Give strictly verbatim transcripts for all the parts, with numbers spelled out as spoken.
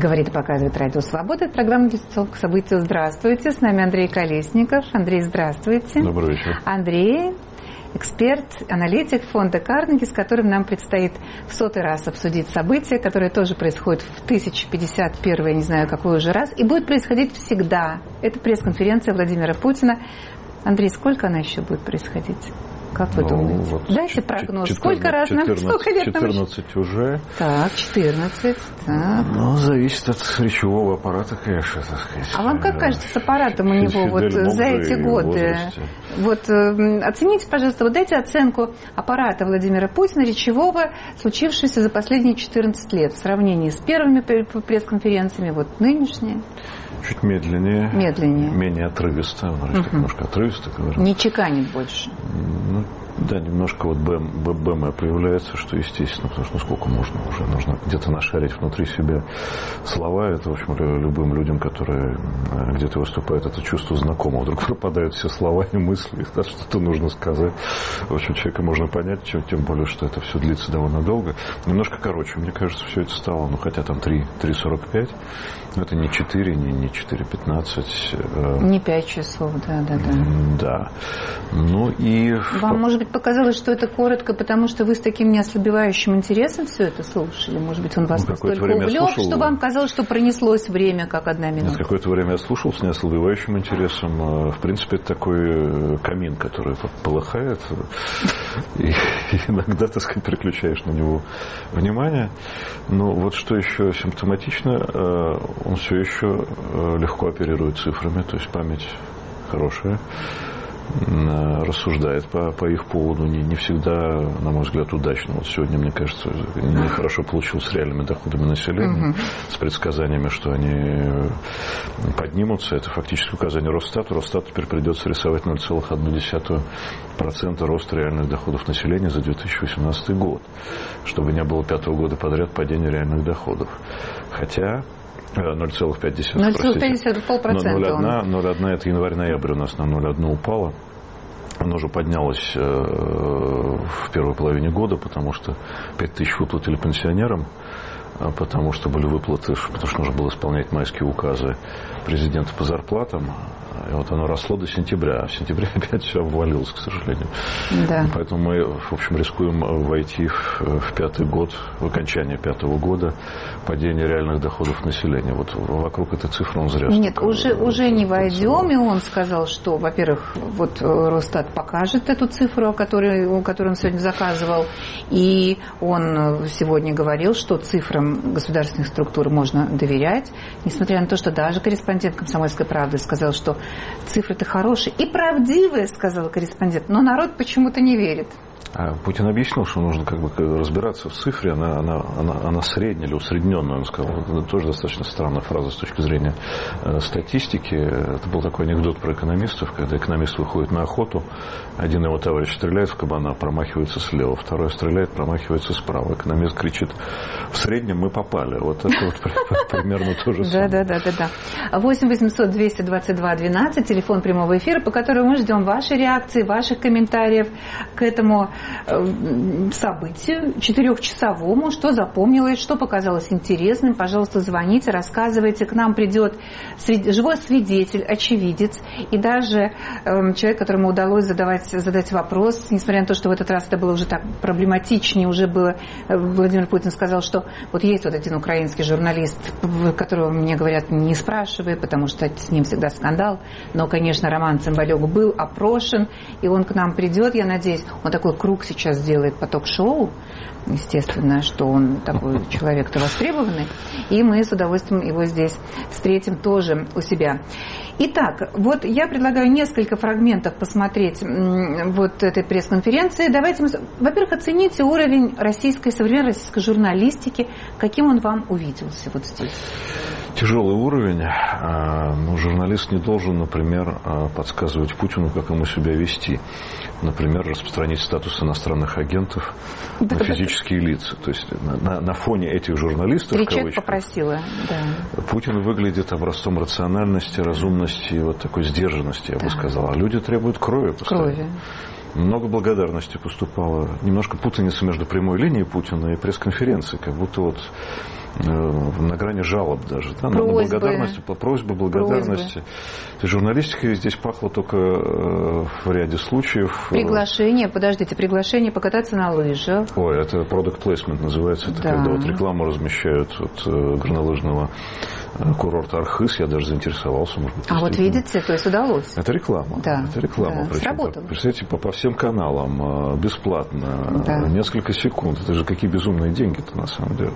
Говорит и показывает Радио Свобода. Это программа «Лицо к событию». Здравствуйте. С нами Андрей Колесников. Андрей, здравствуйте. Добрый вечер. Андрей, эксперт, аналитик фонда Карнеги, с которым нам предстоит в сотый раз обсудить события, которые тоже происходят в тысяча пятьдесят первый, я не знаю, какой уже раз, и будет происходить всегда. Это пресс-конференция Владимира Путина. Андрей, сколько она еще будет происходить? Как вы ну, думаете? Вот Дайте прогноз. четырнадцать, сколько раз нам? Сколько лет нам? четырнадцать уже. Так, четырнадцать. Так. Ну, зависит от речевого аппарата, конечно, так сказать. А вам как кажется, с аппаратом у него вот за эти годы? Вот оцените, пожалуйста, вот дайте оценку аппарата Владимира Путина, речевого, случившегося за последние четырнадцать лет в сравнении с первыми пресс-конференциями, вот нынешние. Чуть медленнее. Медленнее. Менее отрывисто. Угу. Немножко отрывисто говорю. Не чеканит больше. Ну, да, немножко вот БМ появляется, что естественно, потому что ну, сколько можно уже, нужно где-то нашарить внутри себя слова. Это, в общем, любым людям, которые где-то выступают, это чувство знакомо. Вдруг пропадают все слова и мысли, да, что-то нужно сказать. В общем, человека можно понять, чем, тем более, что это все длится довольно долго. Немножко короче, мне кажется, все это стало, ну, хотя там три сорок пять, но это не четыре, не, не четыре пятнадцать. Не пять часов, да, да, да. Да. Ну и... Вам, может быть, показалось, что это коротко, потому что вы с таким неослабевающим интересом все это слушали? Может быть, он вас ну, настолько увлек, слушал... что вам казалось, что пронеслось время, как одна минута? Какое-то время я слушал с неослабевающим интересом. В принципе, это такой камин, который полыхает. И иногда, так сказать, переключаешь на него внимание. Но вот что еще симптоматично, он все еще легко оперирует цифрами, то есть память хорошая, рассуждает по, по их поводу, не, не всегда, на мой взгляд, удачно. Вот сегодня, мне кажется, нехорошо получилось с реальными доходами населения, uh-huh. с предсказаниями, что они поднимутся. Это фактически указание Росстату. Росстату теперь придется рисовать ноль целых одна десятая процента роста реальных доходов населения за две тысячи восемнадцатый год, чтобы не было пятого года подряд падения реальных доходов. Хотя... ноль целых пять десятых, ноль целых пять десятых, полпроцента. ноль целых одна это январь-ноябрь у нас на ноль целых одна упало. Оно уже поднялось в первой половине года, потому что пять тысяч выплатили пенсионерам, потому что были выплаты, потому что нужно было исполнять майские указы президента по зарплатам. И вот оно росло до сентября. А в сентябре опять все обвалилось, к сожалению. Да. Поэтому мы, в общем, рискуем войти в, в пятый год, в окончание пятого года падения реальных доходов населения. Вот вокруг этой цифры он зря. Нет, уже, уже не войдем. И он сказал, что, во-первых, вот Росстат покажет эту цифру, которую, которую он сегодня заказывал. И он сегодня говорил, что цифрам государственных структур можно доверять. Несмотря на то, что даже корреспондент «Комсомольской правды» сказал, что цифры-то хорошие и правдивые, сказал корреспондент, но народ почему-то не верит. А Путин объяснил, что нужно как бы разбираться в цифре, она, она, она, она средняя или усредненная, он сказал. Это тоже достаточно странная фраза с точки зрения э, статистики. Это был такой анекдот про экономистов, когда экономист выходит на охоту, один его товарищ стреляет в кабана, промахивается слева, второй стреляет, промахивается справа. Экономист кричит: в среднем мы попали. Вот это вот примерно то же самое. Да, да, да, да. восемь восемьсот двести двадцать два двенадцать, телефон прямого эфира, по которому мы ждем вашей реакции, ваших комментариев к этому событию четырехчасовому, что запомнилось, что показалось интересным. Пожалуйста, звоните, рассказывайте. К нам придет живой свидетель, очевидец и даже э, человек, которому удалось задавать, задать вопрос, несмотря на то, что в этот раз это было уже так проблематичнее, уже было, Владимир Путин сказал, что вот есть вот один украинский журналист, которого мне говорят, не спрашивай, потому что с ним всегда скандал, но, конечно, Роман Цымбалюк был опрошен, и он к нам придет, я надеюсь, он такой круг сейчас делает по ток-шоу, естественно, что он такой человек-то востребованный, и мы с удовольствием его здесь встретим тоже у себя. Итак, вот я предлагаю несколько фрагментов посмотреть вот этой пресс-конференции. Давайте, мы, во-первых, оцените уровень российской, современной российской журналистики, каким он вам увиделся вот здесь. Тяжелый уровень. Но журналист не должен, например, подсказывать Путину, как ему себя вести. Например, распространить статус иностранных агентов да, на физические это... лица. То есть на, на фоне этих журналистов, в кавычках, попросила, да. Путин выглядит образцом рациональности, разумности и вот такой сдержанности, я да. бы сказал. А люди требуют крови постоянно. Крови. Много благодарности поступало. Немножко путаница между прямой линией Путина и пресс-конференцией. Как будто вот на грани жалоб даже, да, на благодарность, просьбы, благодарности. Просьбы. Журналистика здесь пахла только в ряде случаев. Приглашение, подождите, приглашение покататься на лыжах. Ой, это product placement называется, это да. Когда вот рекламу размещают от горнолыжного курорт Архыз, я даже заинтересовался, может быть. А вот видите, то есть удалось. Это реклама. Да. Это реклама. Да. Сработало. Представляете, по, по всем каналам, бесплатно, да. Несколько секунд. Это же какие безумные деньги-то на самом деле.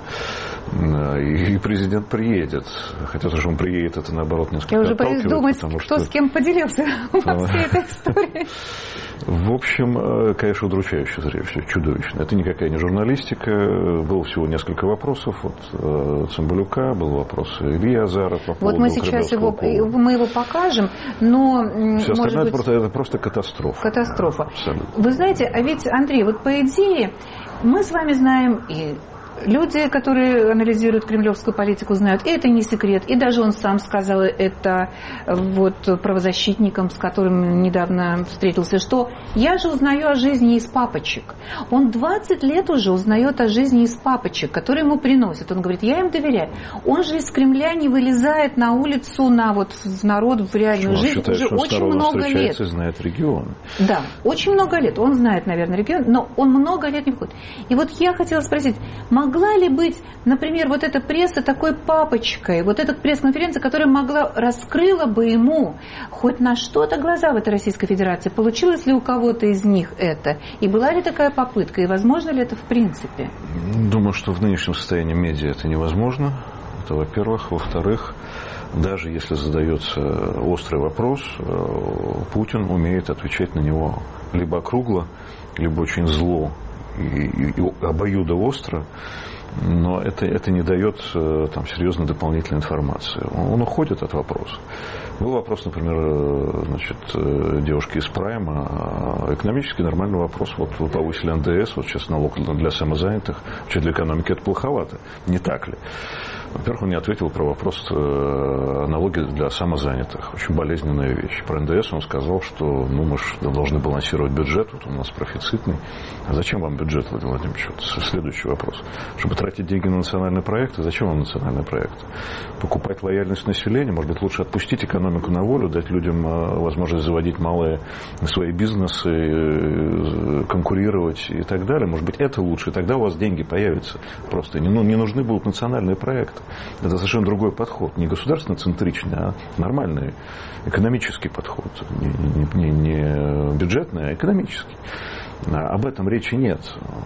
И, и президент приедет. Хотя то, что он приедет, это наоборот несколько я уже боюсь думать, кто что... с кем поделился во всей этой истории. В общем, конечно, удручающее зрелище, чудовищно. Это никакая не журналистика. Было всего несколько вопросов от Цымбалюка, был вопрос Ильи Азаров по поводу вот мы сейчас его, мы его покажем, но все может остальное быть... просто, это просто катастрофа. Катастрофа. Абсолютно. Вы знаете, а ведь, Андрей, вот по идее мы с вами знаем и люди, которые анализируют кремлевскую политику, знают, и это не секрет. И даже он сам сказал это вот правозащитникам, с которым недавно встретился, что я же узнаю о жизни из папочек. Он двадцать лет уже узнает о жизни из папочек, которые ему приносят. Он говорит, я им доверяю. Он же из Кремля не вылезает на улицу, на вот в народ, в реальную жизнь считает, уже очень много лет. И знает регион. Да, очень много лет. Он знает, наверное, регион, но он много лет не входит. И вот я хотела спросить, могла ли быть, например, вот эта пресса такой папочкой, вот эта пресс-конференция, которая могла, раскрыла бы ему хоть на что-то глаза в этой Российской Федерации? Получилось ли у кого-то из них это? И была ли такая попытка? И возможно ли это в принципе? Думаю, что в нынешнем состоянии медиа это невозможно. Это во-первых. Во-вторых, даже если задается острый вопрос, Путин умеет отвечать на него либо округло, либо очень зло и, и, и обоюдоостро. Но это, это не дает там, серьезной дополнительной информации. Он уходит от вопроса. Был вопрос, например, значит, девушки из Прайма. Экономически нормальный вопрос. Вот вы повысили эн дэ эс, вот сейчас налог для самозанятых. Вообще для экономики это плоховато. Не так ли? Во-первых, он не ответил про вопрос налоги для самозанятых. Очень болезненная вещь. Про эн дэ эс он сказал, что ну, мы же должны балансировать бюджет, вот он у нас профицитный. А зачем вам бюджет, Владимир Владимирович? Вот следующий вопрос. Чтобы тратить деньги на национальные проекты, зачем вам национальные проекты? Покупать лояльность населения, может быть, лучше отпустить экономику на волю, дать людям возможность заводить малые свои бизнесы, конкурировать и так далее. Может быть, это лучше, и тогда у вас деньги появятся. Просто не, ну, не нужны будут национальные проекты. Это совершенно другой подход. Не государственно-центричный, а нормальный экономический подход. Не, не, не бюджетный, а экономический. Об этом речи нет.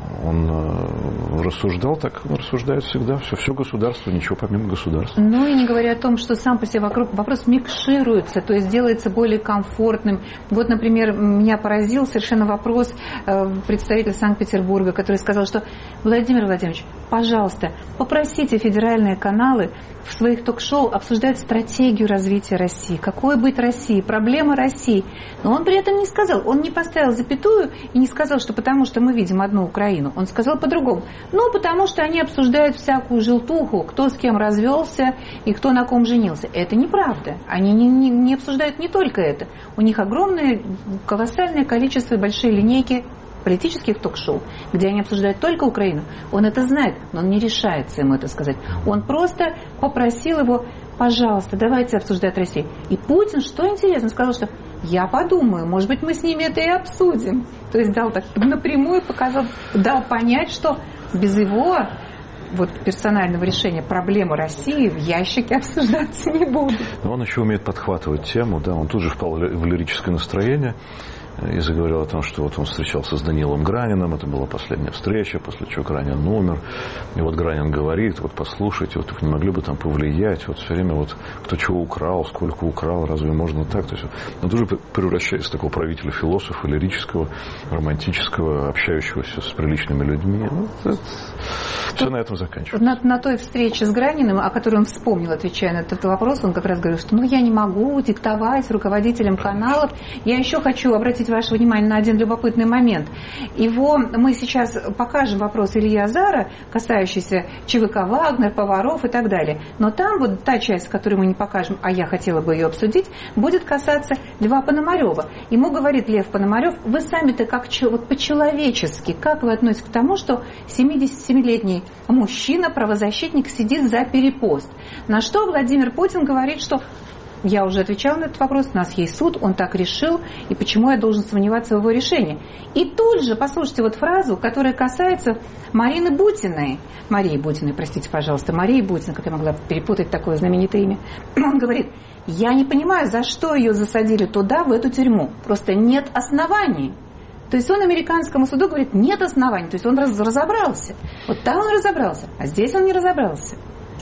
Он рассуждал так, он рассуждает всегда. Все, все государство, ничего помимо государства. Ну и не говоря о том, что сам по себе вокруг вопрос микшируется, то есть делается более комфортным. Вот, например, меня поразил совершенно вопрос представителя Санкт-Петербурга, который сказал, что Владимир Владимирович, пожалуйста, попросите федеральные каналы в своих ток-шоу обсуждать стратегию развития России. Какой быть России, проблемы России. Но он при этом не сказал, он не поставил запятую и не сказал, что потому что мы видим одну Украину. Он сказал по-другому. Ну, потому что они обсуждают всякую желтуху, кто с кем развелся и кто на ком женился. Это неправда. Они не, не, не обсуждают не только это. У них огромное, колоссальное количество и большие линейки политических ток-шоу, где они обсуждают только Украину. Он это знает, но он не решается ему это сказать. Он просто попросил его, пожалуйста, давайте обсуждать Россию. И Путин, что интересно, сказал, что я подумаю, может быть, мы с ними это и обсудим. То есть дал так напрямую, показал, дал понять, что без его вот персонального решения проблемы России в ящике обсуждаться не будут. Но он еще умеет подхватывать тему, да, он тут же впал в лирическое настроение и заговорил о том, что вот он встречался с Данилом Граниным, это была последняя встреча, после чего Гранин умер, и вот Гранин говорит, вот послушайте, вот вы не могли бы там повлиять, вот все время вот кто чего украл, сколько украл, разве можно так? То есть он тоже превращается в такого правителя-философа, лирического, романтического, общающегося с приличными людьми. Ну, это... Все на этом заканчивается. На, на той встрече с Граниным, о которой он вспомнил, отвечая на этот вопрос, он как раз говорил, что ну я не могу диктовать руководителям каналов, я еще хочу обратить обратить ваше внимание на один любопытный момент. Его мы сейчас покажем вопрос Ильи Азара, касающийся ЧВК «Вагнер», поваров и так далее. Но там вот та часть, которую мы не покажем, а я хотела бы ее обсудить, будет касаться Льва Пономарева. Ему говорит Лев Пономарев: вы сами-то как вот по-человечески, как вы относитесь к тому, что семидесятисемилетний мужчина, правозащитник, сидит за перепост? На что Владимир Путин говорит, что я уже отвечал на этот вопрос, у нас есть суд, он так решил, и почему я должен сомневаться в его решении? И тут же, послушайте вот фразу, которая касается Марины Бутиной, Марии Бутиной, простите, пожалуйста, Марии Бутиной, как я могла перепутать такое знаменитое имя. Он говорит: я не понимаю, за что ее засадили туда, в эту тюрьму, просто нет оснований. То есть он американскому суду говорит: нет оснований, то есть он разобрался. Вот там он разобрался, а здесь он не разобрался.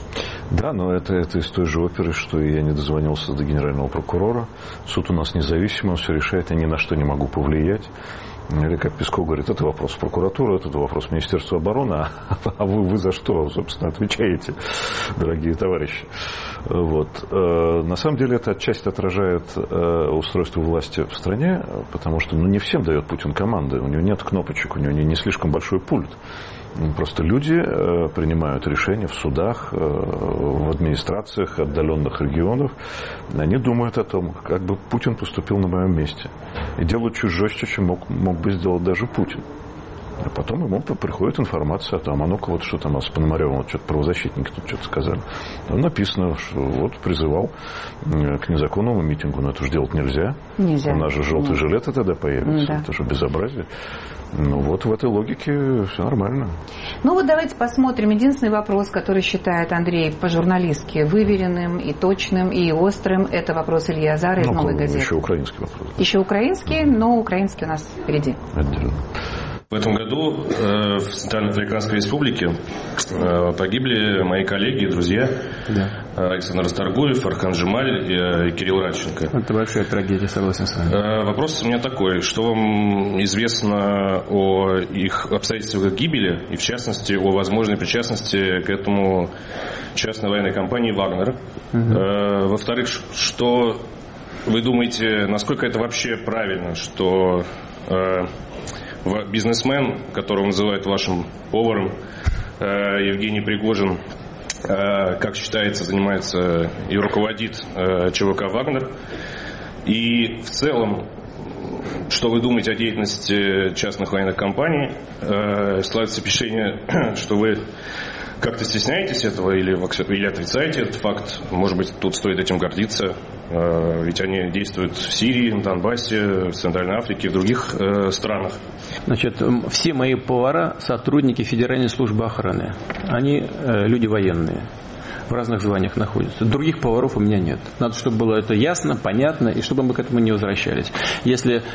Да, но это, это из той же оперы, что я не дозвонился до генерального прокурора. Суд у нас независимый, он все решает, я ни на что не могу повлиять. Или, как Песков говорит, это вопрос прокуратуры, это вопрос Министерства обороны, а, а вы, вы за что, собственно, отвечаете, дорогие товарищи? Вот. На самом деле это отчасти отражает устройство власти в стране, потому что ну, не всем дает Путин команды, у него нет кнопочек, у него не слишком большой пульт. Просто люди принимают решения в судах, в администрациях отдаленных регионов. Они думают о том, как бы Путин поступил на моем месте. И делают чуть жестче, чем мог, мог бы сделать даже Путин. А потом ему приходит информация о том, а ну-ка вот что там с Пономаревым, вот что-то правозащитники тут что-то сказали. Там написано, что вот призывал к незаконному митингу, но это же делать нельзя. Нельзя. У нас же желтые Нет. жилеты тогда появятся. Да. Это же безобразие. Ну вот в этой логике все нормально. Ну вот давайте посмотрим. Единственный вопрос, который считает Андрей по-журналистски выверенным и точным, и острым, это вопрос Ильи Азара из ну, «Новой газеты». Еще украинский вопрос. Еще украинский, но украинский у нас впереди. Отдельно. В этом году э, в Центральноафриканской Республике э, погибли мои коллеги и друзья да. Александр Расторгуев, Архан Джемаль и, и Кирилл Радченко. Это большая трагедия, согласен с вами. Э, вопрос у меня такой. Что вам известно о их обстоятельствах гибели и, в частности, о возможной причастности к этому частной военной компании «Вагнер»? Угу. Э, во-вторых, что вы думаете, насколько это вообще правильно, что... Э, бизнесмен, которого называют вашим поваром, Евгений Пригожин, как считается, занимается и руководит ЧВК «Вагнер». И в целом, что вы думаете о деятельности частных военных компаний? Складывается впечатление, что вы как-то стесняетесь этого или, или отрицаете этот факт? Может быть, тут стоит этим гордиться? Ведь они действуют в Сирии, на Донбассе, в Центральной Африке, в других э, странах. Значит, все мои повара – сотрудники Федеральной службы охраны. Они э, люди военные, в разных званиях находятся. Других поваров у меня нет. Надо, чтобы было это ясно, понятно, и чтобы мы к этому не возвращались. Если э,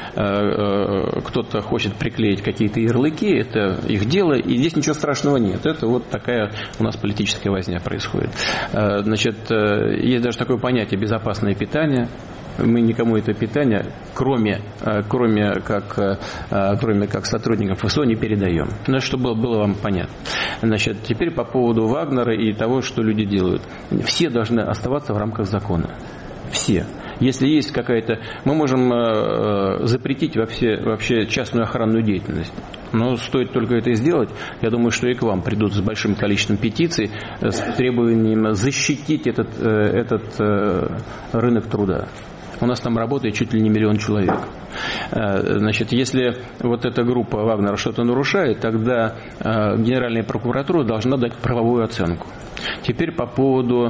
э, кто-то хочет приклеить какие-то ярлыки, это их дело, и здесь ничего страшного нет. Это вот такая у нас политическая возня происходит. Э, значит, э, есть даже такое понятие «безопасное питание». Мы никому это питание, кроме, кроме, как, кроме как сотрудников ФСО, не передаем. Ну, чтобы было, было вам понятно. Значит, теперь по поводу Вагнера и того, что люди делают. Все должны оставаться в рамках закона. Все. Если есть какая-то... Мы можем э, запретить вообще, вообще частную охранную деятельность. Но стоит только это сделать, я думаю, что и к вам придут с большим количеством петиций с требованием защитить этот, э, этот э, рынок труда. У нас там работает чуть ли не миллион человек. Значит, если вот эта группа Вагнера что-то нарушает, тогда Генеральная прокуратура должна дать правовую оценку. Теперь по поводу,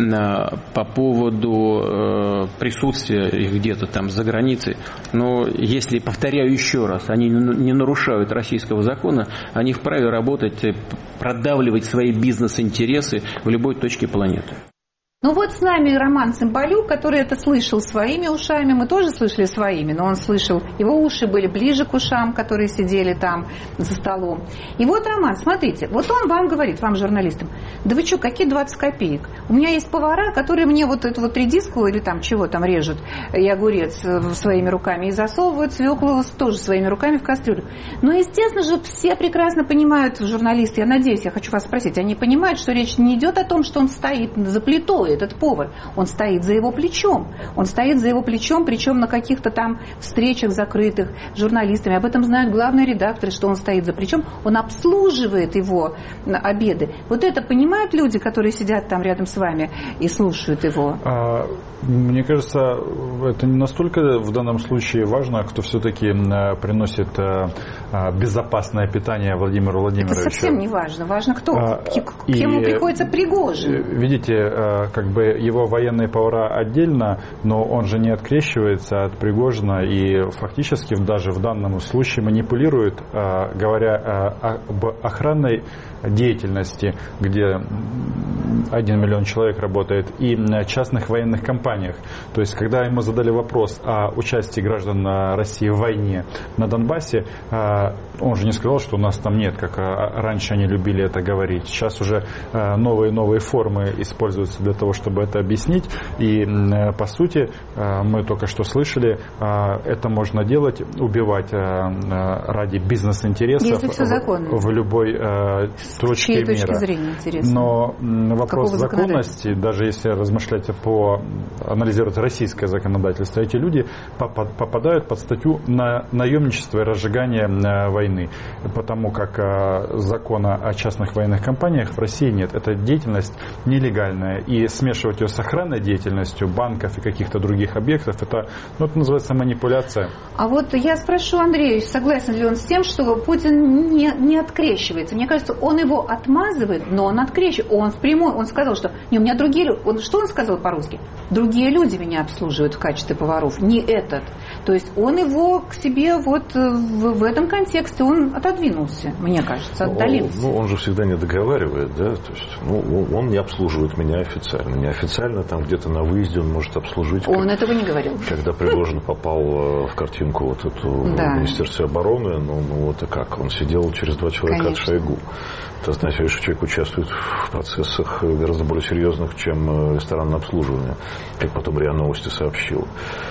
по поводу присутствия их где-то там за границей. Но если, повторяю еще раз, они не нарушают российского закона, они вправе работать, продавливать свои бизнес-интересы в любой точке планеты. Ну вот с нами Роман Цымбалюк, который это слышал своими ушами, мы тоже слышали своими, но он слышал, его уши были ближе к ушам, которые сидели там за столом. И вот, Роман, смотрите, вот он вам говорит, вам, журналистам, да вы что, какие двадцать копеек? У меня есть повара, которые мне вот эту вот редиску или там чего там режут, и огурец своими руками, и засовывают свеклу тоже своими руками в кастрюлю. Но, естественно же, все прекрасно понимают, журналисты, я надеюсь, я хочу вас спросить, они понимают, что речь не идет о том, что он стоит за плитой, этот повар. Он стоит за его плечом. Он стоит за его плечом, причем на каких-то там встречах закрытых с журналистами. Об этом знают главные редакторы, что он стоит за плечом. Он обслуживает его обеды. Вот это понимают люди, которые сидят там рядом с вами и слушают его? А, мне кажется, это не настолько в данном случае важно, кто все-таки приносит безопасное питание Владимиру Владимировичу. Это совсем не важно. Важно, кто, а, к кему и, приходится Пригожин. Видите, как бы его военные повара отдельно, но он же не открещивается от Пригожина и фактически даже в данном случае манипулирует, говоря об охранной деятельности, где один миллион человек работает, и частных военных компаниях. То есть, когда ему задали вопрос о участии граждан России в войне на Донбассе, он же не сказал, что у нас там нет, как раньше они любили это говорить. Сейчас уже новые-новые формы используются для того, чтобы это объяснить. И, по сути, мы только что слышали, это можно делать, убивать ради бизнес-интересов в, в любой точке мира. Точки зрения, интересно. Но вопрос законности, даже если размышлять по анализировать российское законодательство, эти люди попадают под статью на наемничество и разжигание войны, потому как закона о частных военных компаниях в России нет. Это деятельность нелегальная, и смешивать ее с охранной деятельностью банков и каких-то других объектов, это, ну, это называется манипуляция. А вот я спрошу Андрея, согласен ли он с тем, что Путин не, не открещивается. Мне кажется, он его отмазывает, но он открещивает. Он впрямую, он сказал, что не, у меня другие люди. Он, что он сказал по-русски? Другие люди меня обслуживают в качестве поваров, не этот. То есть он его к себе вот в, в этом контексте он отодвинулся, мне кажется, отдалился. Ну, он же всегда не договаривает, да, то есть, ну, он не обслуживает меня официально. Неофициально там где-то на выезде он может обслужить. Он как, этого не говорил. Когда Пригожин попал в картинку вот эту да. в Министерстве обороны, ну, ну вот и как, он сидел через два человека Конечно. От Шойгу. Это означает, что человек участвует в процессах гораздо более серьезных, чем ресторанное обслуживание, как потом РИА Новости сообщил.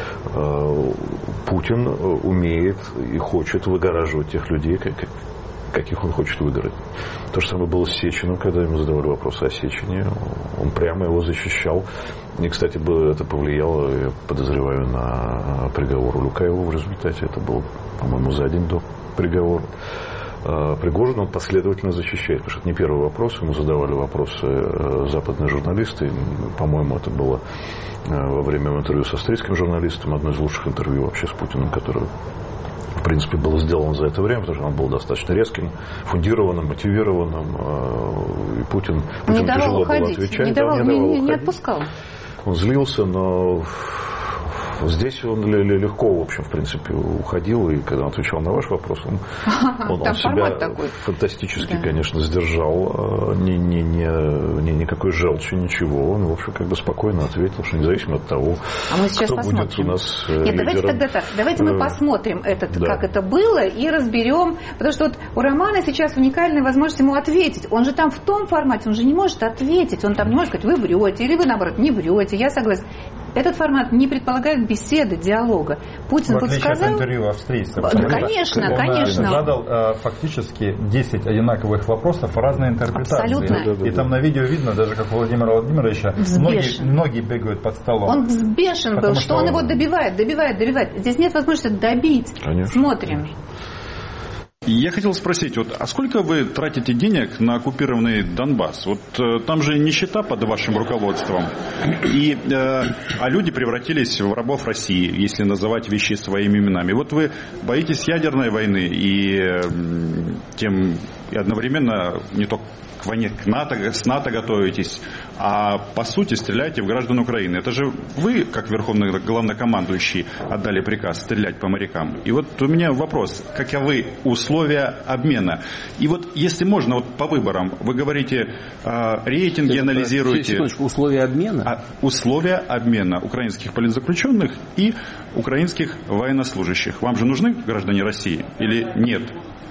Путин умеет и хочет выгораживать тех людей, каких он хочет выгорать. То же самое было с Сечиным, когда ему задавали вопросы о Сечине. Он прямо его защищал. И, кстати, это повлияло, я подозреваю, на приговор Улюкаеву в результате. Это было, по-моему, за день до приговора. Пригожин он последовательно защищает, потому что это не первый вопрос, ему задавали вопросы западные журналисты, по-моему, это было во время интервью с австрийским журналистом, одно из лучших интервью вообще с Путиным, которое, в принципе, было сделано за это время, потому что он был достаточно резким, фундированным, мотивированным, и Путин, Путин тяжело было отвечать. Не давал, да, не, давал не, не отпускал. Он злился, но... Здесь он легко, в общем, в принципе, уходил, и когда он отвечал на ваш вопрос, он, он, он себя фантастически, да. конечно, сдержал, ни, ни, ни, ни, никакой желчи, ничего. Он, в общем, как бы спокойно ответил, что независимо от того, а мы сейчас кто посмотрим. будет у нас Нет, лидером. Давайте тогда так, давайте мы посмотрим, этот, да. как это было, и разберем, потому что вот у Романа сейчас уникальная возможность ему ответить. Он же там в том формате, он же не может ответить, он там не может сказать, вы врете, или вы, наоборот, не врете, я согласен. Этот формат не предполагает беседы, диалога. Путин вот сказал... от интервью австрийцев. Да, конечно, он конечно. задал э, фактически десять одинаковых вопросов, разные интерпретации. Абсолютно. И там на видео видно, даже как у Владимира Владимировича, многие, многие бегают под столом. Он взбешен был, что, что он, он его добивает, добивает, добивает. Здесь нет возможности добить. Конечно. Смотрим. Я хотел спросить, вот, а сколько вы тратите денег на оккупированный Донбасс? Вот э, там же нищета под вашим руководством, и, э, а люди превратились в рабов России, если называть вещи своими именами. Вот вы боитесь ядерной войны и э, тем и одновременно не только к войне к НАТО, с НАТО готовитесь, а по сути стреляете в граждан Украины. Это же вы, как верховный главнокомандующий, отдали приказ стрелять по морякам. И вот у меня вопрос, каковы условия обмена? И вот если можно, вот по выборам, вы говорите, э, рейтинги анализируете. Секундочку, условия обмена? А, условия обмена украинских политзаключенных и украинских военнослужащих. Вам же нужны граждане России или нет?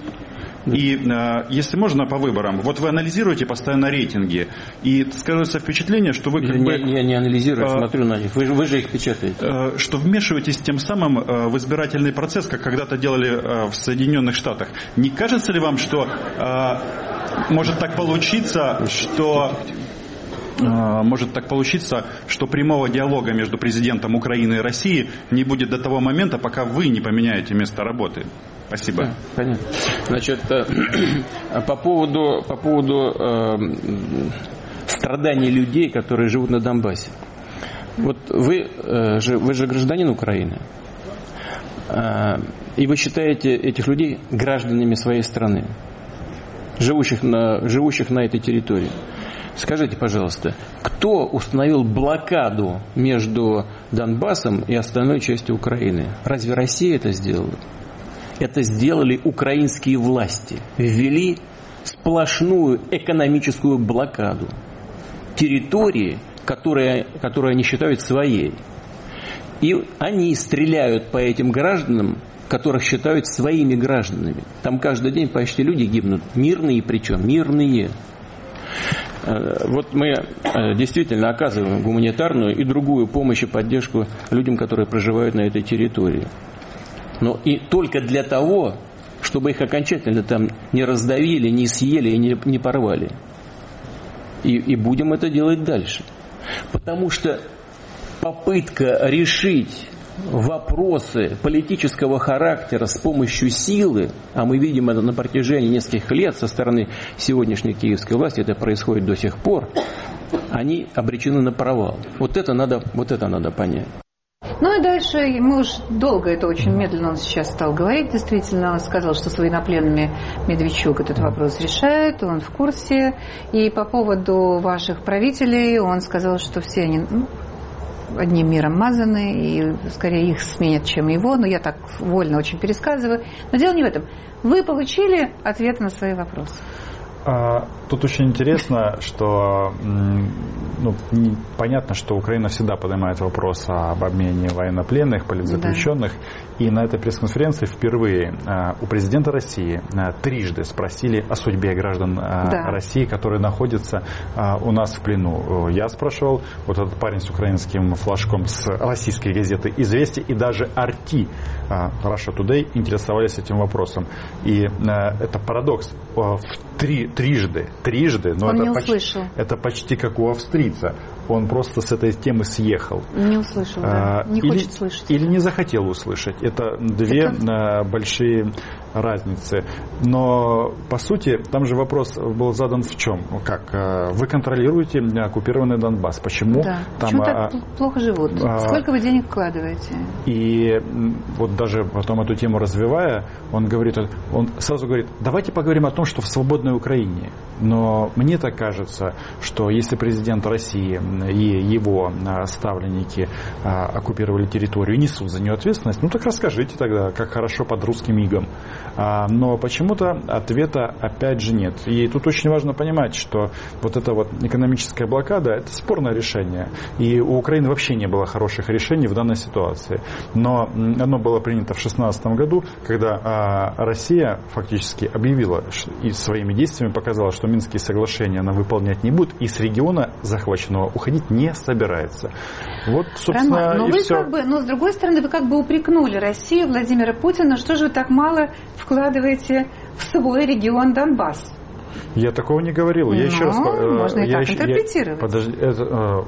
И э, если можно по выборам, вот вы анализируете постоянно рейтинги, и скажется впечатление, что вы как я, бы... Я не анализирую, э, смотрю на них, вы, вы же их печатаете. Э, что вмешиваетесь тем самым э, в избирательный процесс, как когда-то делали э, в Соединенных Штатах. Не кажется ли вам, что э, может так получиться, что... может так получиться, что прямого диалога между президентом Украины и России не будет до того момента, пока вы не поменяете место работы. Спасибо. Да, понятно. Значит, по поводу, по поводу э, страданий людей, которые живут на Донбассе. Вот вы, э, же, вы же гражданин Украины, э, и вы считаете этих людей гражданами своей страны, живущих на, живущих на этой территории. Скажите, пожалуйста, кто установил блокаду между Донбассом и остальной частью Украины? Разве Россия это сделала? Это сделали украинские власти. Ввели сплошную экономическую блокаду территории, которая, которую они считают своей. И они стреляют по этим гражданам, которых считают своими гражданами. Там каждый день почти люди гибнут. Мирные причем, мирные. Вот мы действительно оказываем гуманитарную и другую помощь и поддержку людям, которые проживают на этой территории. Но и только для того, чтобы их окончательно там не раздавили, не съели и не, не порвали. И, и будем это делать дальше. Потому что попытка решить вопросы политического характера с помощью силы, а мы видим это на протяжении нескольких лет со стороны сегодняшней киевской власти, это происходит до сих пор, они обречены на провал. Вот это надо, вот это надо понять. Ну и дальше, мы уж долго, это очень медленно он сейчас стал говорить, действительно, он сказал, что с военнопленными Медведчук этот вопрос решает, он в курсе, и по поводу ваших правителей он сказал, что все они, ну, одним миром мазаны, и скорее их сменят, чем его, но я так вольно очень пересказываю. Но дело не в этом. Вы получили ответы на свои вопросы? Тут очень интересно, что ну, понятно, что Украина всегда поднимает вопрос об обмене военнопленных, политзаключенных. Да. И на этой пресс-конференции впервые у президента России трижды спросили о судьбе граждан да. России, которые находятся у нас в плену. Я спрашивал, вот этот парень с украинским флажком с российской газеты «Известия» и даже «Арти» Russia Today интересовались этим вопросом. И это парадокс. В три, трижды, трижды, но он это не почти, услышал. Это почти как у австрийца. Он просто с этой темы съехал. Не услышал, да. А, не или, хочет слышать. Или не захотел услышать. Это две это... большие разницы. Но, по сути, там же вопрос был задан в чем? Как? Вы контролируете оккупированный Донбасс. Почему да. там... Почему так плохо живут? А, Сколько вы денег вкладываете? И вот даже потом эту тему развивая, он говорит, он сразу говорит, давайте поговорим о том, что в свободной Украине. Но мне так кажется, что если президент России и его ставленники оккупировали территорию и несут за нее ответственность, ну так расскажите тогда, как хорошо под русским игом. Но почему-то ответа опять же нет. И тут очень важно понимать, что вот эта вот экономическая блокада – это спорное решение. И у Украины вообще не было хороших решений в данной ситуации. Но оно было принято в две тысячи шестнадцатом году, когда Россия фактически объявила и своими действиями показала, что Минские соглашения она выполнять не будет, и с региона захваченного уходить не собирается. Вот, собственно, Роман, но и вы все. Как бы, но с другой стороны, вы как бы упрекнули Россию, Владимира Путина, что же вы так мало вкладываете в свой регион Донбасс. Я такого не говорил. Я ну, еще раз... Можно и я так еще, интерпретировать. Я, подожди, это...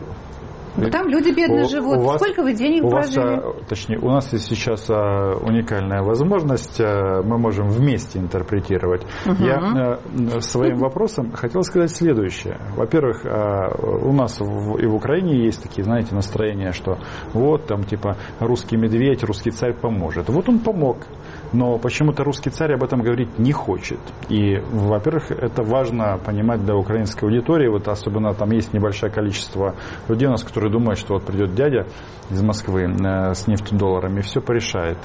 Там люди бедно у, живут. У вас, Сколько вы денег у вложили? Вас, точнее, у нас есть сейчас уникальная возможность. Мы можем вместе интерпретировать. Угу. Я своим вопросом хотел сказать следующее. Во-первых, у нас и в Украине есть такие, знаете, настроения, что вот там типа русский медведь, русский царь поможет. Вот он помог. Но почему-то русский царь об этом говорить не хочет. И, во-первых, это важно понимать для украинской аудитории. Вот особенно там есть небольшое количество людей у нас, которые думают, что вот придет дядя из Москвы с нефтедолларами и все порешает.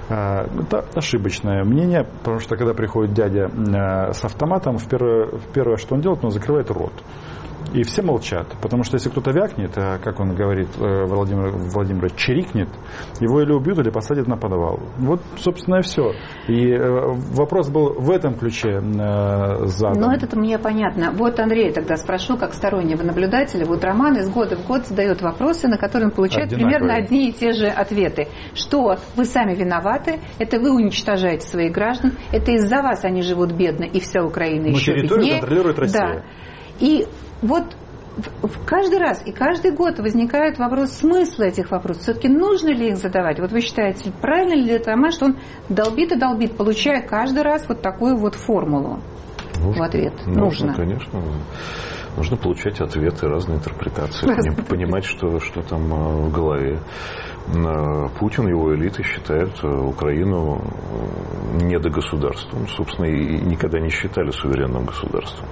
Это ошибочное мнение, потому что когда приходит дядя с автоматом, в первое, в первое что он делает, он закрывает рот. И все молчат, потому что если кто-то вякнет, как он говорит, Владимир Владимирович, чирикнет, его или убьют, или посадят на подвал. Вот, собственно, и все. И вопрос был в этом ключе задан. Ну, это мне понятно. Вот Андрей тогда спрошу, как стороннего наблюдателя. Вот Роман из года в год задает вопросы, на которые он получает одинаковые, примерно одни и те же ответы. Что вы сами виноваты, это вы уничтожаете своих граждан, это из-за вас они живут бедно, и вся Украина Но еще территорию беднее. контролирует Россия. Да. И вот каждый раз и каждый год возникает вопрос смысла этих вопросов. Все-таки нужно ли их задавать? Вот вы считаете, правильно ли это, Роман, что он долбит и долбит, получая каждый раз вот такую вот формулу нужно, в ответ? Нужно, нужно. конечно. Нужно получать ответы, разные интерпретации, разные. Понимать, что, что там в голове. Путин, его элиты считают Украину недогосударством, собственно, и никогда не считали суверенным государством.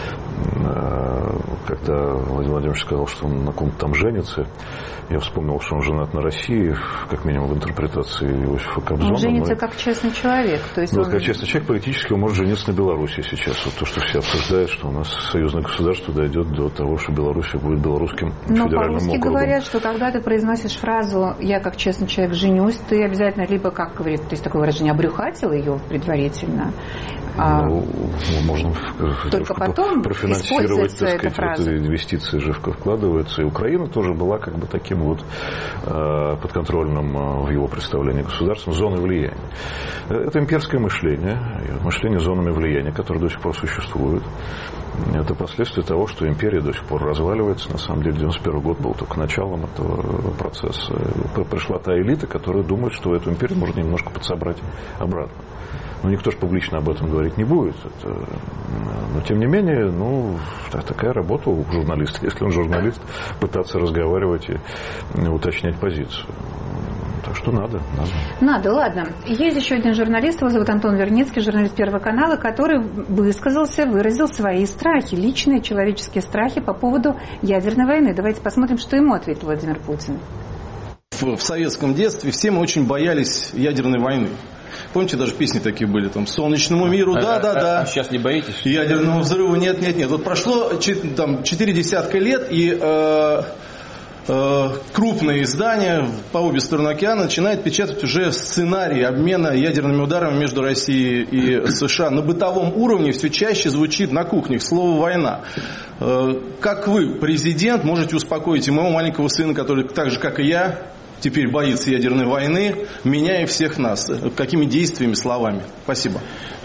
Когда Владимир Владимирович сказал, что он на ком-то там женится, я вспомнил, что он женат на России, как минимум в интерпретации Иосифа Кобзона. Он женится но... как честный человек. То есть ну, он... как честный человек, политически он может жениться на Беларуси сейчас. Вот то, что все обсуждают, что у нас союзное государство дойдет до того, что Беларусь будет белорусским но федеральным по-русски округом. Говорят, что когда ты произносишь фразу «я как честный человек женюсь», ты обязательно либо, как говорит, то есть такое выражение, обрюхатил ее предварительно. Ну, а... можно только потом профинансировать, так эта сказать, фраза. Вот инвестиции же вкладываются. И Украина тоже была как бы таким вот э, подконтрольным э, в его представлении государством зоной влияния. Это имперское мышление, мышление зонами влияния, которое до сих пор существует. Это последствия того, что империя до сих пор разваливается. На самом деле, девяносто первый год был только началом этого процесса. Пришла та элита, которая думает, что эту империю можно немножко подсобрать обратно. Но никто же публично об этом говорить не будет. Это, но, тем не менее, ну, такая работа у журналиста, если он журналист, пытаться разговаривать и уточнять позицию. Так что надо, надо. Надо, ладно. Есть еще один журналист, его зовут Антон Верницкий, журналист Первого канала, который высказался, выразил свои страхи, личные человеческие страхи по поводу ядерной войны. Давайте посмотрим, что ему ответил Владимир Путин. В, в советском детстве все мы очень боялись ядерной войны. Помните, даже песни такие были, там, «Солнечному миру», да-да-да. А, а, а сейчас не боитесь? Ядерного взрыва, нет-нет-нет. Вот прошло там, четыре десятка лет, и э, э, крупные издания по обе стороны океана начинают печатать уже сценарий обмена ядерными ударами между Россией и США. На бытовом уровне все чаще звучит на кухнях слово «война». Э, как вы, президент, можете успокоить и моего маленького сына, который так же, как и я, теперь боится ядерной войны, меня и всех нас? Какими действиями, словами? Спасибо.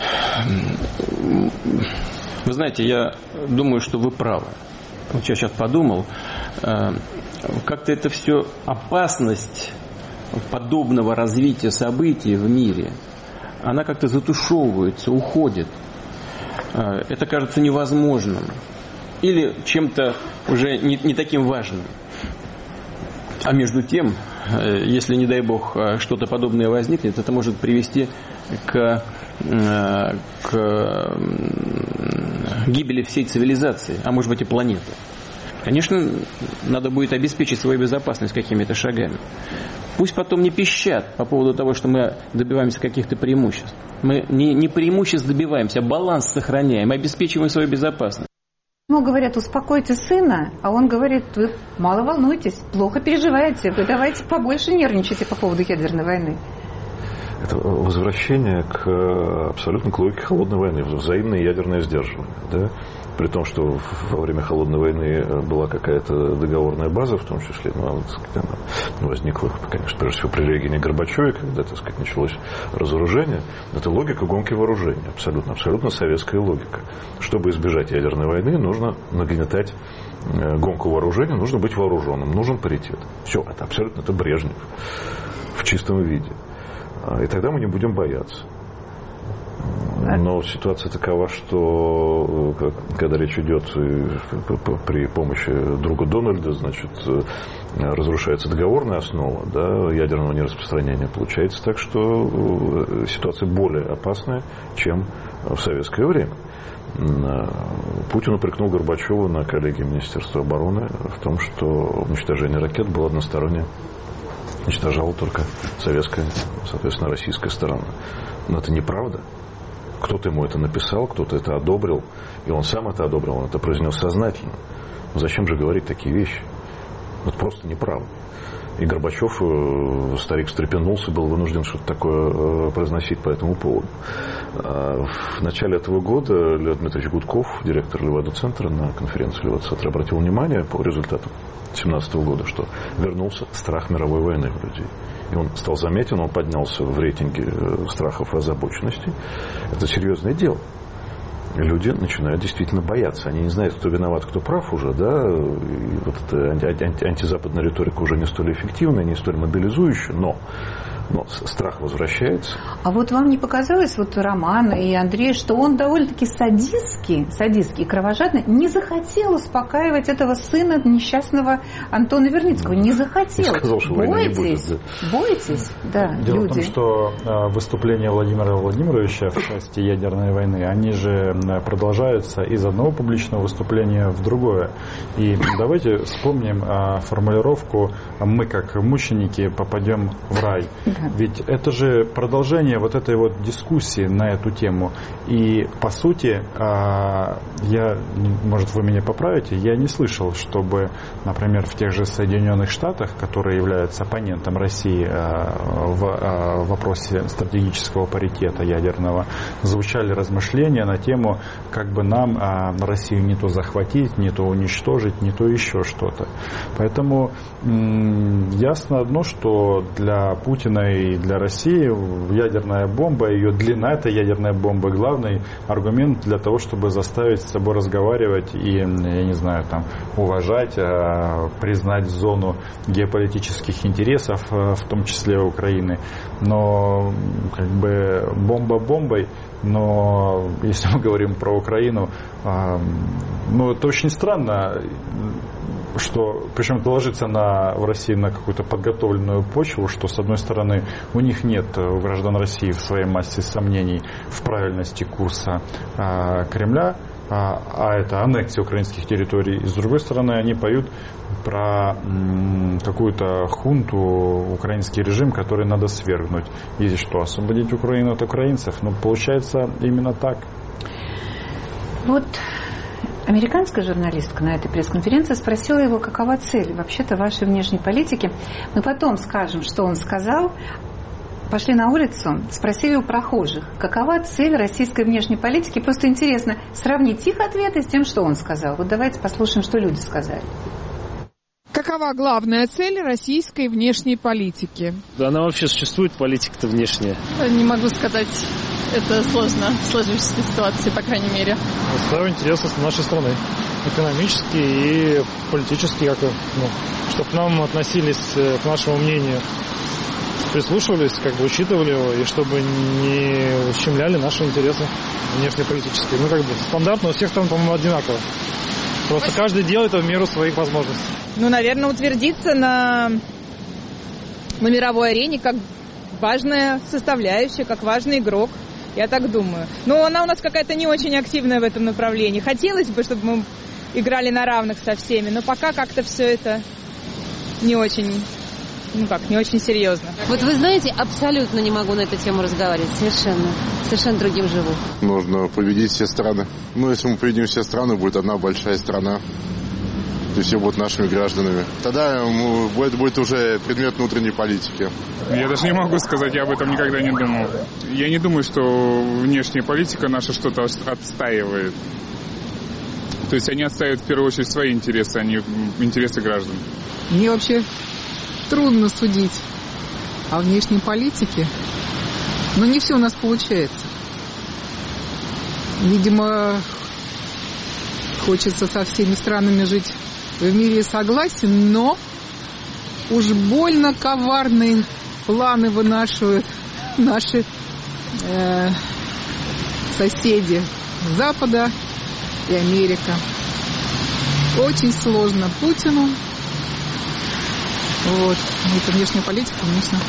Вы знаете, я думаю, что вы правы. Вот я сейчас подумал, как-то это все опасность подобного развития событий в мире, она как-то затушевывается, уходит. Это кажется невозможным или чем-то уже не, не таким важным. А между тем, если, не дай бог, что-то подобное возникнет, это может привести к, к гибели всей цивилизации, а может быть и планеты. Конечно, надо будет обеспечить свою безопасность какими-то шагами. Пусть потом не пищат по поводу того, что мы добиваемся каких-то преимуществ. Мы не, не преимуществ добиваемся, а баланс сохраняем, обеспечиваем свою безопасность. Ему говорят, успокойте сына, а он говорит, вы мало волнуйтесь, плохо переживаете, вы давайте побольше нервничайте по поводу ядерной войны. Это возвращение к абсолютно к логике холодной войны, взаимное ядерное сдерживание. Да? При том, что во время холодной войны была какая-то договорная база, в том числе, ну, она, так сказать, она возникла, конечно, прежде всего при Рейгане и Горбачеве, когда, так сказать, началось разоружение. Это логика гонки вооружений, абсолютно, абсолютно советская логика. Чтобы избежать ядерной войны, нужно нагнетать гонку вооружений, нужно быть вооруженным, нужен паритет. Все, это абсолютно, это Брежнев в чистом виде. И тогда мы не будем бояться. Но ситуация такова, что когда речь идет при помощи друга Дональда, значит, разрушается договорная основа, да, ядерного нераспространения. Получается так, что ситуация более опасная, чем в советское время. Путин упрекнул Горбачева на коллегии Министерства обороны в том, что уничтожение ракет было одностороннее. Уничтожала только советская, соответственно, российская сторона. Но это неправда. Кто-то ему это написал, кто-то это одобрил, и он сам это одобрил, он это произнес сознательно. Но зачем же говорить такие вещи? Это просто неправда. И Горбачев, старик, встрепенулся, был вынужден что-то такое произносить по этому поводу. В начале этого года Леонид Дмитриевич Гудков, директор Левада-центра, на конференции Левада-центра обратил внимание по результатам две тысячи семнадцатого года, что вернулся страх мировой войны у людей. И он стал заметен, он поднялся в рейтинге страхов и озабоченности. Это серьезное дело. люди начинают действительно бояться. Они не знают, кто виноват, кто прав уже, да, и вот эта анти- анти- антизападная риторика уже не столь эффективная, не столь мобилизующая, но, но страх возвращается. А вот вам не показалось, вот Роман и Андрей, что он довольно-таки садистский, садистский и кровожадный, не захотел успокаивать этого сына несчастного Антона Верницкого, не захотел. Сказал, что войны не будет, бойтесь, бойтесь, да, Дело люди. в том, что выступления Владимира Владимировича в части ядерной войны, они же продолжаются из одного публичного выступления в другое. И давайте вспомним формулировку «мы, как мученики, попадем в рай». Ведь это же продолжение вот этой вот дискуссии на эту тему. И, по сути, я, может, вы меня поправите, я не слышал, чтобы, например, в тех же Соединенных Штатах, которые являются оппонентом России в вопросе стратегического паритета ядерного, звучали размышления на тему, как бы нам Россию не то захватить, не то уничтожить, не то еще что-то. Поэтому ясно одно, что для Путина и для России ядерная бомба, ее длина этой ядерной бомбы, главный аргумент для того, чтобы заставить с собой разговаривать и, я не знаю, там, уважать, признать зону геополитических интересов, в том числе Украины. Но как бы бомба бомбой, но если мы говорим про Украину, ну это очень странно, что, причем это ложится на, в России на какую-то подготовленную почву, что, с одной стороны, у них нет, у граждан России, в своей массе сомнений в правильности курса а, Кремля, а, а это аннексия украинских территорий, и, с другой стороны, они поют про м, какую-то хунту, украинский режим, который надо свергнуть. И что, освободить Украину от украинцев? Ну, получается именно так. Вот... Американская журналистка на этой пресс-конференции спросила его, какова цель вообще-то вашей внешней политики. Мы потом скажем, что он сказал. Пошли на улицу, спросили у прохожих, какова цель российской внешней политики. Просто интересно сравнить их ответы с тем, что он сказал. Вот давайте послушаем, что люди сказали. Какова главная цель российской внешней политики? Да она вообще существует, политика-то внешняя. Не могу сказать. Это сложно в сложившейся ситуации, по крайней мере. Отстаивать интересы нашей страны. Экономические и политические, как, ну, чтобы к нам относились, к нашему мнению, прислушивались, как бы учитывали его, и чтобы не ущемляли наши интересы внешнеполитические. Ну, как бы стандартно у всех стран, по-моему, одинаково. Просто каждый делает это в меру своих возможностей. Ну, наверное, утвердиться на, на мировой арене как важная составляющая, как важный игрок. Я так думаю. Но она у нас какая-то не очень активная в этом направлении. Хотелось бы, чтобы мы играли на равных со всеми, но пока как-то все это не очень, ну как, не очень серьезно. Вот вы знаете, абсолютно не могу на эту тему разговаривать. Совершенно. Совершенно другим живу. Нужно победить все страны. Ну, если мы победим все страны, будет одна большая страна. И все будут нашими гражданами. Тогда это будет уже предмет внутренней политики. Я даже не могу сказать, я об этом никогда не думал. Я не думаю, что внешняя политика наша что-то отстаивает. То есть они отстаивают в первую очередь свои интересы, а не интересы граждан. Мне вообще трудно судить о внешней политике, но не все у нас получается. Видимо, хочется со всеми странами жить в мире согласен, но уж больно коварные планы вынашивают наши э, соседи Запада и Америка. Очень сложно Путину. Вот. Это внешняя политика, конечно,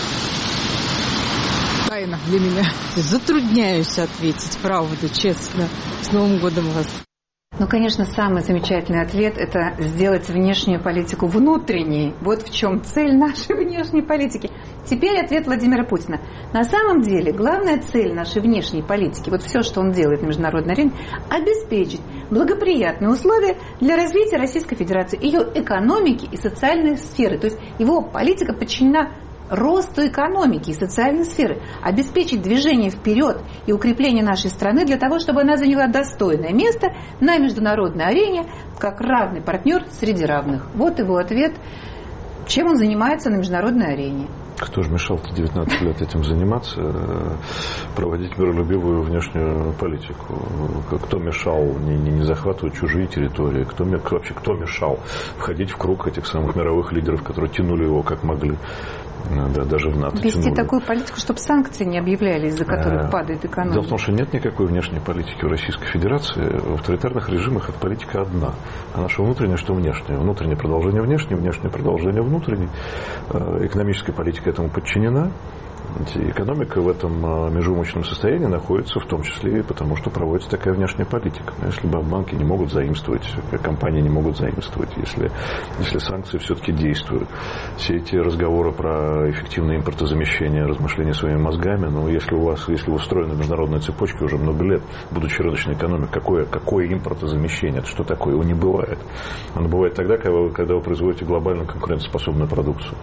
тайна для меня. Затрудняюсь ответить, правда, честно. С Новым годом вас. Ну, конечно, самый замечательный ответ – это сделать внешнюю политику внутренней. Вот в чем цель нашей внешней политики. Теперь ответ Владимира Путина. На самом деле, главная цель нашей внешней политики, вот все, что он делает на международной арене, обеспечить благоприятные условия для развития Российской Федерации, ее экономики и социальной сферы. То есть его политика подчинена росту экономики и социальной сферы, обеспечить движение вперед и укрепление нашей страны для того, чтобы она заняла достойное место на международной арене как равный партнер среди равных. Вот его ответ, чем он занимается на международной арене. Кто же мешал-то девятнадцать лет этим заниматься, проводить миролюбивую внешнюю политику? Кто мешал не, не, не захватывать чужие территории? Кто, вообще кто мешал входить в круг этих самых мировых лидеров, которые тянули его как могли? Да, даже в НАТО вести тянули. Такую политику, чтобы санкции не объявляли, из-за которых а, падает экономика. Дело в том, что нет никакой внешней политики у Российской Федерации. В авторитарных режимах эта политика одна. Она что внутренняя, что внешняя. Внутреннее продолжение внешней, внешнее продолжение внутренней. Экономическая политика этому подчинена. Экономика в этом межумочном состоянии находится в том числе и потому, что проводится такая внешняя политика. Если бы банки не могут заимствовать, компании не могут заимствовать, если, если санкции все-таки действуют. Все эти разговоры про эффективное импортозамещение, размышления своими мозгами, но если у вас, если устроена международная цепочка уже много лет, будучи рыночной экономикой, какое, какое импортозамещение? Это что такое? Его не бывает. Оно бывает тогда, когда вы, когда вы производите глобально конкурентоспособную продукцию.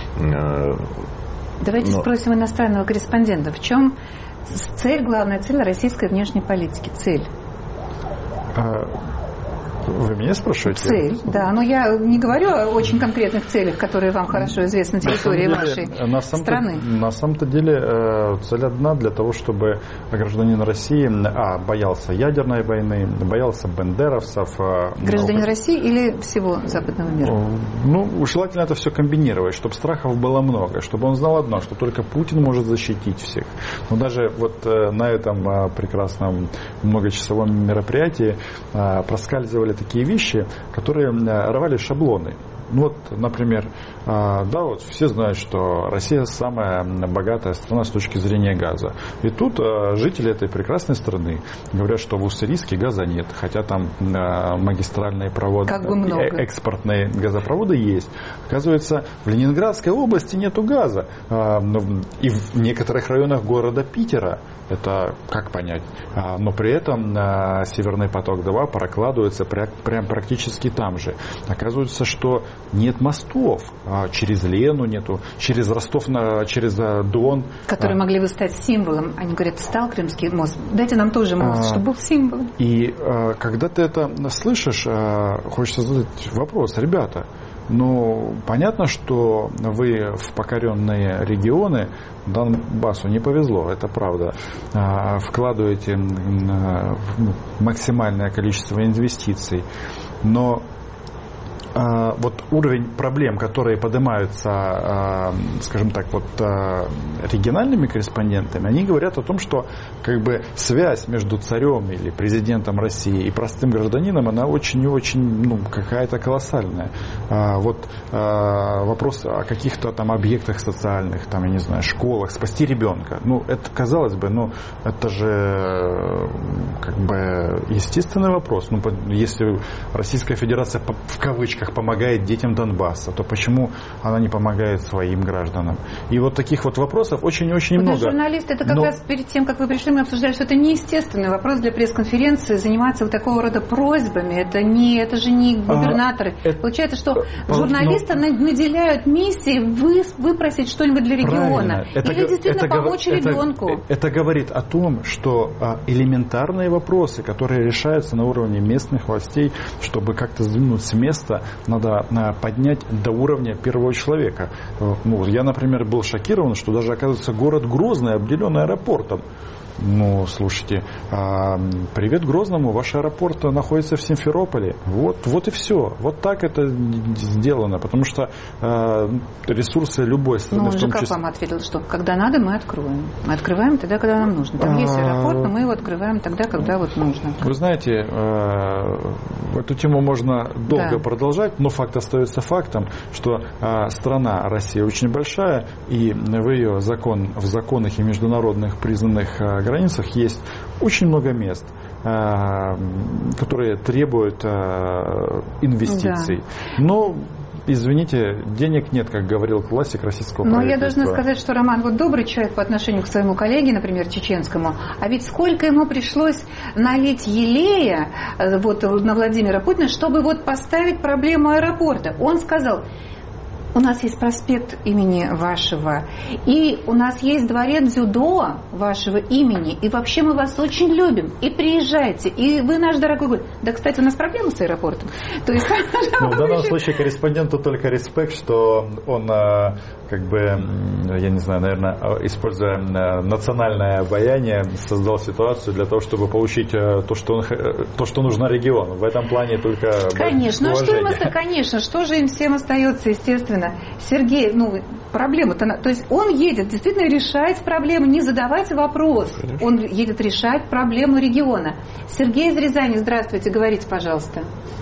Давайте Но... спросим иностранного корреспондента, в чем цель, главная цель российской внешней политики? Цель? А, вы меня спрашиваете? Цель, да. Но я не говорю о очень конкретных целях, которые вам хорошо известны на территории на вашей деле, на страны. На самом-то деле цель одна, для того, чтобы гражданин России а, боялся ядерной войны, боялся бендеровцев. Гражданин ну, России или всего западного мира? Ну, желательно это все комбинировать, чтобы страхов было много, чтобы он знал одно, что только Путин может защитить всех. Но даже вот на этом прекрасном многочасовом мероприятии проскальзывали такие вещи, которые рвали шаблоны. Ну вот, например, да, вот все знают, что Россия самая богатая страна с точки зрения газа. И тут жители этой прекрасной страны говорят, что в Уссурийске газа нет, хотя там магистральные проводы, как бы много. Экспортные газопроводы есть. Оказывается, в Ленинградской области нету газа. И в некоторых районах города Питера. Это как понять? Но при этом Северный поток-два прокладывается прям практически там же. Оказывается, что нет мостов. Через Лену нету, через Ростов, через Дон. Которые могли бы стать символом. Они говорят, стал Крымский мост. Дайте нам тоже мост, а, чтобы был символом. И когда ты это слышишь, хочется задать вопрос. Ребята, ну, понятно, что вы в покоренные регионы, Донбассу не повезло, это правда, вкладываете максимальное количество инвестиций, но вот уровень проблем, которые поднимаются, скажем так, вот региональными корреспондентами, они говорят о том, что как бы связь между царем или президентом России и простым гражданином, она очень и очень, ну, какая-то колоссальная. Вот вопрос о каких-то там объектах социальных, там, я не знаю, школах, спасти ребенка. Ну, это, казалось бы, ну, это же как бы естественный вопрос. Ну, если Российская Федерация в кавычках помогает детям Донбасса, то почему она не помогает своим гражданам? И вот таких вот вопросов очень-очень много. Журналисты, это как Но... раз перед тем, как вы пришли, мы обсуждали, что это неестественный вопрос для пресс-конференции, заниматься вот такого рода просьбами. Это, не, это же не губернаторы. А, Получается, что это... журналисты Но... наделяют миссией вы, выпросить что-нибудь для региона. Это, Или действительно это, помочь это, ребенку. Это, это говорит о том, что элементарные вопросы, которые решаются на уровне местных властей, чтобы как-то сдвинуть с места, надо поднять до уровня первого человека. Ну, я, например, был шокирован, что даже, оказывается, город Грозный обделен аэропортом. Ну, слушайте, а, привет Грозному, ваш аэропорт находится в Симферополе. Вот, вот и все. Вот так это сделано, потому что а, ресурсы любой страны... Ну, он же как числе... вам ответил, что когда надо, мы откроем. Мы открываем тогда, когда нам нужно. Там а... есть аэропорт, но мы его открываем тогда, когда вот нужно. Вы знаете, а, эту тему можно долго да. продолжать, но факт остается фактом, что а, страна Россия очень большая, и в ее закон, в законах и международных признанных границах есть очень много мест, которые требуют инвестиций. Да. Но, извините, денег нет, как говорил классик российского Но правительства. я должна сказать, что Роман вот добрый человек по отношению к своему коллеге, например, чеченскому, а ведь сколько ему пришлось налить елея вот, на Владимира Путина, чтобы вот поставить проблему аэропорта. Он сказал... У нас есть проспект имени вашего, и у нас есть дворец дзюдо вашего имени, и вообще мы вас очень любим, и приезжайте, и вы наш дорогой гость. Да, кстати, у нас проблемы с аэропортом. То есть, ну, в данном случае корреспонденту только респект, что он, как бы, я не знаю, наверное, используя национальное обаяние, создал ситуацию для того, чтобы получить то, что, он, то, что нужно региону. В этом плане только конечно, ну, что им, конечно, что же им всем остается, естественно. Сергей, ну, проблема-то, то есть он едет действительно решать проблему, не задавать вопрос. Конечно. Он едет решать проблему региона. Сергей из Рязани, здравствуйте, говорите, пожалуйста.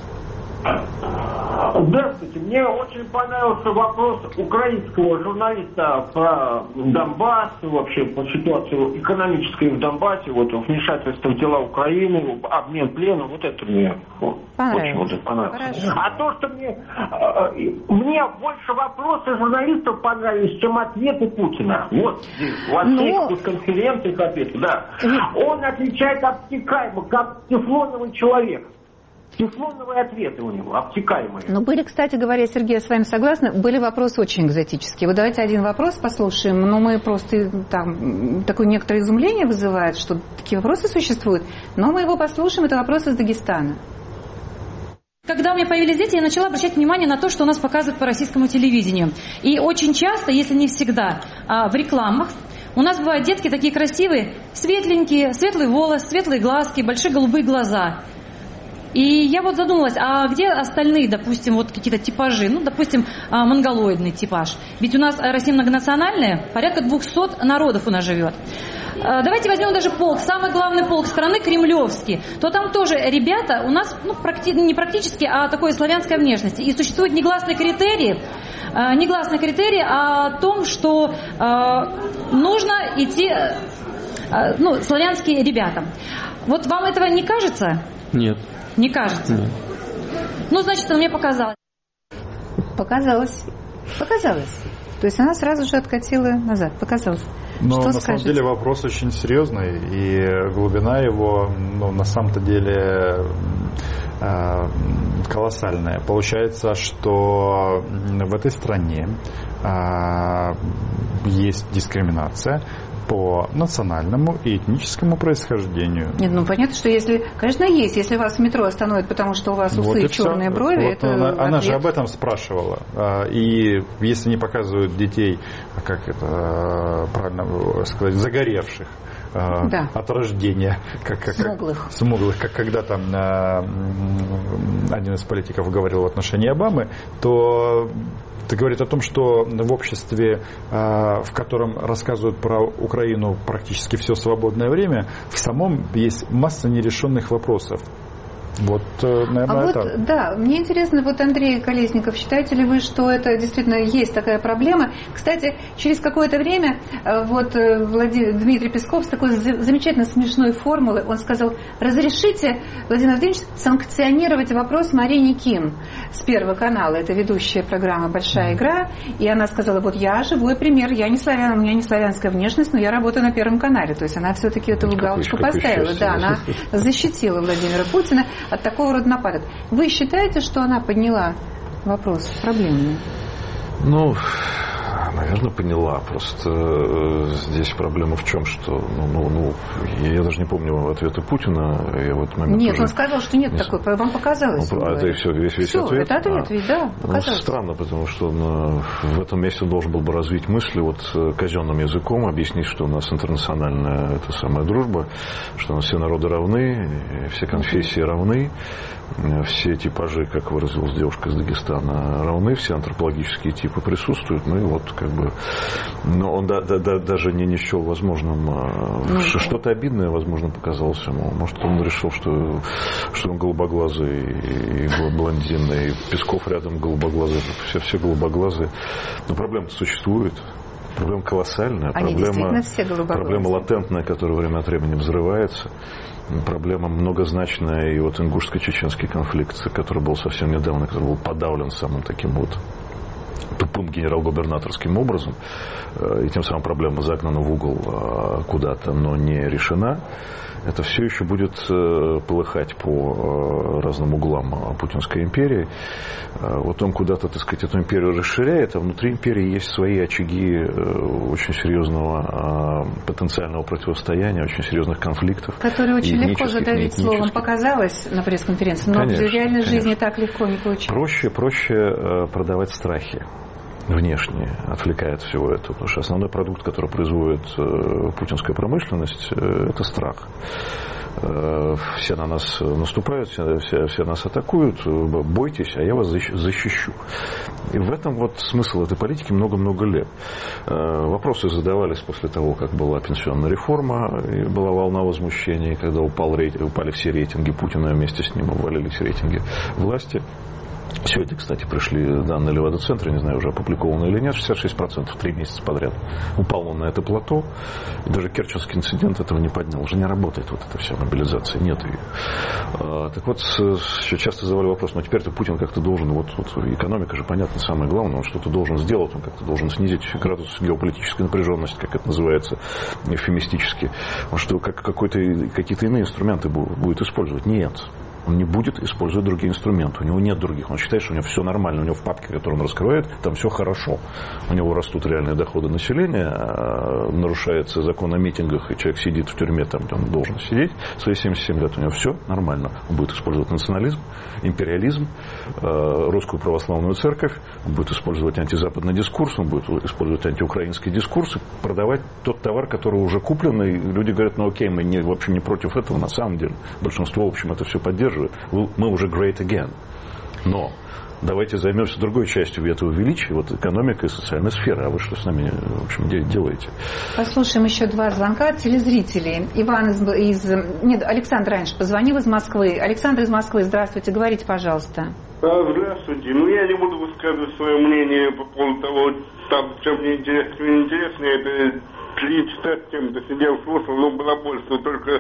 Здравствуйте. Мне очень понравился вопрос украинского журналиста про Донбасс, вообще по ситуации экономической в Донбассе, вот вмешательство в дела Украины, обмен пленом, вот это мне очень вот понравилось. Хорошо. А то, что мне мне больше вопросы журналистов понравились, чем ответы Путина. Вот здесь, во всех ну... конференциях ответы, да. Он отвечает обтекаемо, как тефлоновый человек. Тефлоновые ответы у него, обтекаемые. Ну, были, кстати говоря, Сергей, я с вами согласна, были вопросы очень экзотические. Вот давайте один вопрос послушаем, но мы просто там такое некоторое изумление вызывает, что такие вопросы существуют, но мы его послушаем, это вопрос из Дагестана. Когда у меня появились дети, я начала обращать внимание на то, что у нас показывают по российскому телевидению. И очень часто, если не всегда, в рекламах у нас бывают детки такие красивые, светленькие, светлый волос, светлые глазки, большие голубые глаза. И я вот задумалась, а где остальные, допустим, вот какие-то типажи? Ну, допустим, монголоидный типаж. Ведь у нас Россия многонациональная, порядка двухсот народов у нас живет. Давайте возьмем даже полк, самый главный полк страны, кремлевский. То там тоже ребята у нас, ну, практи- не практически, а такой славянской внешности. И существуют негласные критерии, негласные критерии о том, что нужно идти, ну, славянские ребята. Вот вам этого не кажется? Нет. Не кажется? Нет. Ну, значит, мне показалось. Показалось. Показалось. То есть она сразу же откатила назад. Показалось. Но что на скажете? самом деле вопрос очень серьезный, и глубина его, ну, на самом-то деле э, колоссальная. Получается, что в этой стране э, есть дискриминация по национальному и этническому происхождению. Нет, ну понятно, что если, конечно, есть, если вас в метро остановят, потому что у вас усы вот и черные все. Брови, вот это она, она же об этом спрашивала. И если не показывают детей, как это правильно сказать, загоревших, да. От рождения, как, как, смуглых. смуглых, как когда там один из политиков говорил в отношении Обамы, то это говорит о том, что в обществе, в котором рассказывают про Украину практически все свободное время, в самом есть масса нерешенных вопросов. Вот, наверное, а это... вот, да, мне интересно, вот, Андрей Колесников, считаете ли вы, что это действительно есть такая проблема? Кстати, через какое-то время вот Владимир, Дмитрий Песков с такой замечательно смешной формулой, он сказал: разрешите, Владимир Владимирович, санкционировать вопрос Марине Ким с Первого канала, это ведущая программа «Большая игра», и она сказала: вот я живой пример, я не славян, у меня не славянская внешность, но я работаю на Первом канале, то есть она все-таки эту галочку поставила, да, она защитила Владимира Путина от такого рода нападок. Вы считаете, что она подняла вопрос проблемный? Ну, наверное, поняла. Просто э, здесь проблема в чем, что, ну, ну, ну, я даже не помню ответа Путина. Я в этот момент нет, он сказал, что нет не... такой. Вам показалось. Ну, а это и все, весь, весь все, ответ? Это ответ, а, ведь, да, показалось. Ну, странно, потому что он в этом месте должен был бы развить мысли вот казенным языком, объяснить, что у нас интернациональная это самая дружба, что у нас все народы равны, все конфессии равны, все типажи, как выразилась девушка из Дагестана, равны, все антропологические типы присутствуют, ну и вот как бы, но он да, да, да, даже не, не счел возможным, mm-hmm. что-то обидное, возможно, показалось ему, может, он решил, что, что он голубоглазый и блондин, и Песков рядом голубоглазый, все, все голубоглазые, но проблема-то существует. Проблема колоссальная, Они проблема, все проблема латентная, которая время от времени взрывается. Проблема многозначная, и вот ингушско-чеченский конфликт, который был совсем недавно, который был подавлен самым таким вот тупым генерал-губернаторским образом, и тем самым проблема загнана в угол куда-то, но не решена, это все еще будет полыхать по разным углам путинской империи. Вот он куда-то, так сказать, эту империю расширяет, а внутри империи есть свои очаги очень серьезного потенциального противостояния, очень серьезных конфликтов. Которые очень легко задавить словом показалось на пресс-конференции, но конечно, в реальной конечно. жизни так легко не получилось. Проще, проще продавать страхи. Внешне отвлекает всего этого, потому что основной продукт, который производит э, путинская промышленность, э, это страх. Э, все на нас наступают, все, все, все нас атакуют, бойтесь, а я вас защищу. И в этом вот смысл этой политики много-много лет. Э, вопросы задавались после того, как была пенсионная реформа, и была волна возмущения, когда упал рейтинг, упали все рейтинги Путина, вместе с ним увалились рейтинги власти. Сегодня, кстати, пришли данные Левада-центра, не знаю, уже опубликованы или нет, шестьдесят шесть процентов три месяца подряд. Упал он на это плато, и даже Керченский инцидент этого не поднял. Уже не работает вот эта вся мобилизация, нет ее. А, так вот, еще часто задавали вопрос, ну теперь-то Путин как-то должен, вот, вот экономика же, понятно, самое главное, он что-то должен сделать, он как-то должен снизить градус геополитической напряженности, как это называется эвфемистически. Он что, как, какой-то, какие-то иные инструменты будет использовать? Нет. Он не будет использовать другие инструменты. У него нет других. Он считает, что у него все нормально. У него в папке, которую он раскрывает, там все хорошо. У него растут реальные доходы населения, нарушается закон о митингах, и человек сидит в тюрьме там, где он должен сидеть. В свои семьдесят семь лет у него все нормально. Он будет использовать национализм, империализм, русскую православную церковь, он будет использовать антизападный дискурс, он будет использовать антиукраинский дискурс и продавать тот товар, который уже куплен. И люди говорят, ну окей, мы не, вообще не против этого, на самом деле. Большинство, в общем, это все поддерживает. Мы уже great again. Но давайте займемся другой частью этого величия, вот экономикой и социальной сферы. А вы что с нами, в общем, делаете? Послушаем еще два звонка от телезрителей. Иван из... из... Нет, Александр раньше позвонил из Москвы. Александр из Москвы, здравствуйте, говорите, пожалуйста. Здравствуйте. Ну, я не буду высказывать свое мнение по поводу того, там, чем мне интересно, мне интересно, это три часа с кем-то сидел, слушал, но было больше, только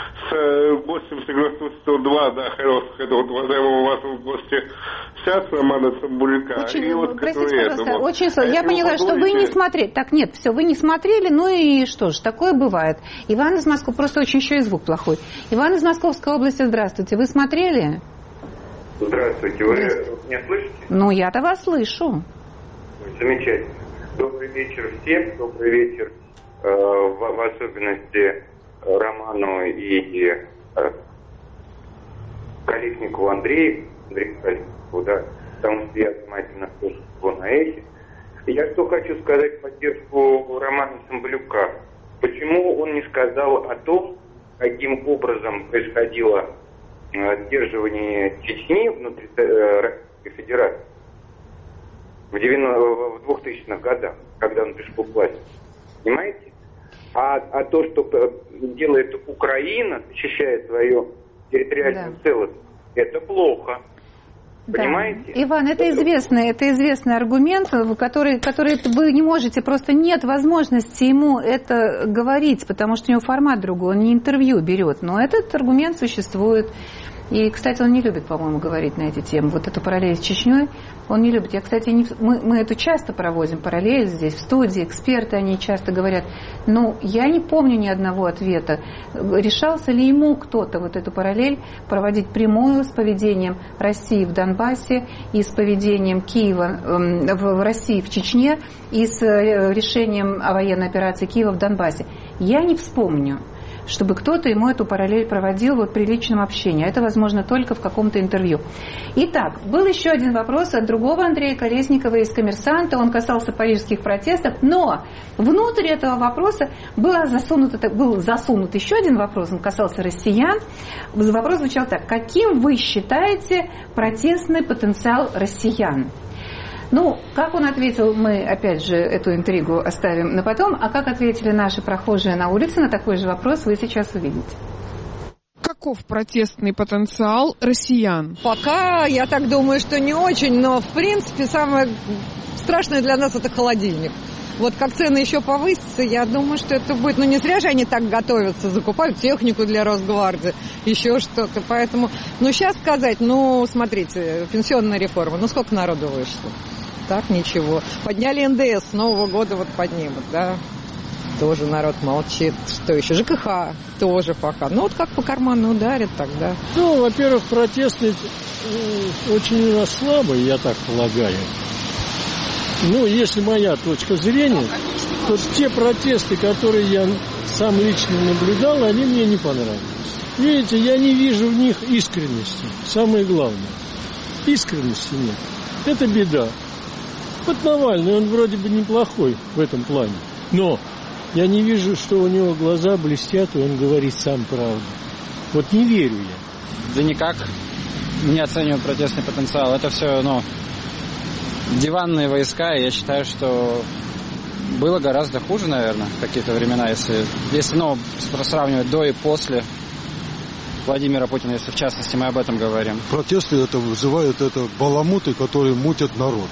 с гостем согласился сто два, да, хороших, это вот уважаемого вашего гостя сейчас Романа Цымбалюка. Очень, и вот, простите, пожалуйста, очень сложно. Я поняла, что вы не смотрели. Так, нет, все, вы не смотрели, ну и что ж, такое бывает. Иван из Москвы, просто очень еще и звук плохой. Иван из Московской области, здравствуйте, вы смотрели? Здравствуйте, вы меня слышите? Ну, я-то вас слышу. Замечательно. Добрый вечер всем, добрый вечер. В, в особенности Роману и э, Колесникову Андрею, Андрею Колесникову, да, потому что я внимательно слушал его на эхе. Я что хочу сказать в поддержку Романа Цымбалюка. Почему он не сказал о том, каким образом происходило э, сдерживание Чечни внутри э, Российской Федерации в, девяностых, в двухтысячных годах, когда он пришел к власти. Понимаете? А, а то, что делает Украина, защищая свою территориальную да. целостность, это плохо. Да. Понимаете? Иван, это известный, это известный аргумент, который, который вы не можете, просто нет возможности ему это говорить, потому что у него формат другой, он не интервью берет. Но этот аргумент существует. И, кстати, он не любит, по-моему, говорить на эти темы. Вот эту параллель с Чечней он не любит. Я, кстати, не... мы, мы эту часто проводим, параллель здесь в студии, эксперты, они часто говорят, ну, я не помню ни одного ответа. Решался ли ему кто-то вот эту параллель проводить прямую с поведением России в Донбассе и с поведением Киева э, в России в Чечне и с решением о военной операции Киева в Донбассе? Я не вспомню, чтобы кто-то ему эту параллель проводил вот при личном общении. Это возможно только в каком-то интервью. Итак, был еще один вопрос от другого Андрея Колесникова из «Коммерсанта». Он касался парижских протестов, но внутрь этого вопроса было засунут, был засунут еще один вопрос, он касался россиян. Вопрос звучал так: каким вы считаете протестный потенциал россиян? Ну, как он ответил, мы, опять же, эту интригу оставим на потом, а как ответили наши прохожие на улице на такой же вопрос, вы сейчас увидите. Каков протестный потенциал россиян? Пока, я так думаю, что не очень, но, в принципе, самое страшное для нас – это холодильник. Вот как цены еще повысятся, я думаю, что это будет... Ну, не зря же они так готовятся, закупают технику для Росгвардии, еще что-то. Поэтому, ну, сейчас сказать, ну, смотрите, пенсионная реформа, ну, сколько народу вышло? так ничего. Подняли эн дэ эс, с Нового года вот поднимут, да. Тоже народ молчит. Что еще? жэ ка ха тоже пока. Ну, вот как по карману ударит тогда. Ну, во-первых, протесты очень слабые, я так полагаю. Ну, если моя точка зрения, то те протесты, которые я сам лично наблюдал, они мне не понравились. Видите, я не вижу в них искренности. Самое главное. Искренности нет. Это беда. Вот Навальный, он вроде бы неплохой в этом плане. Но я не вижу, что у него глаза блестят, и он говорит сам правду. Вот не верю я. Да никак не оцениваю протестный потенциал. Это все, ну, диванные войска. Я считаю, что было гораздо хуже, наверное, в какие-то времена, если, если ну, сравнивать до и после Владимира Путина, если в частности мы об этом говорим. Протесты это вызывают это баламуты, которые мутят народ.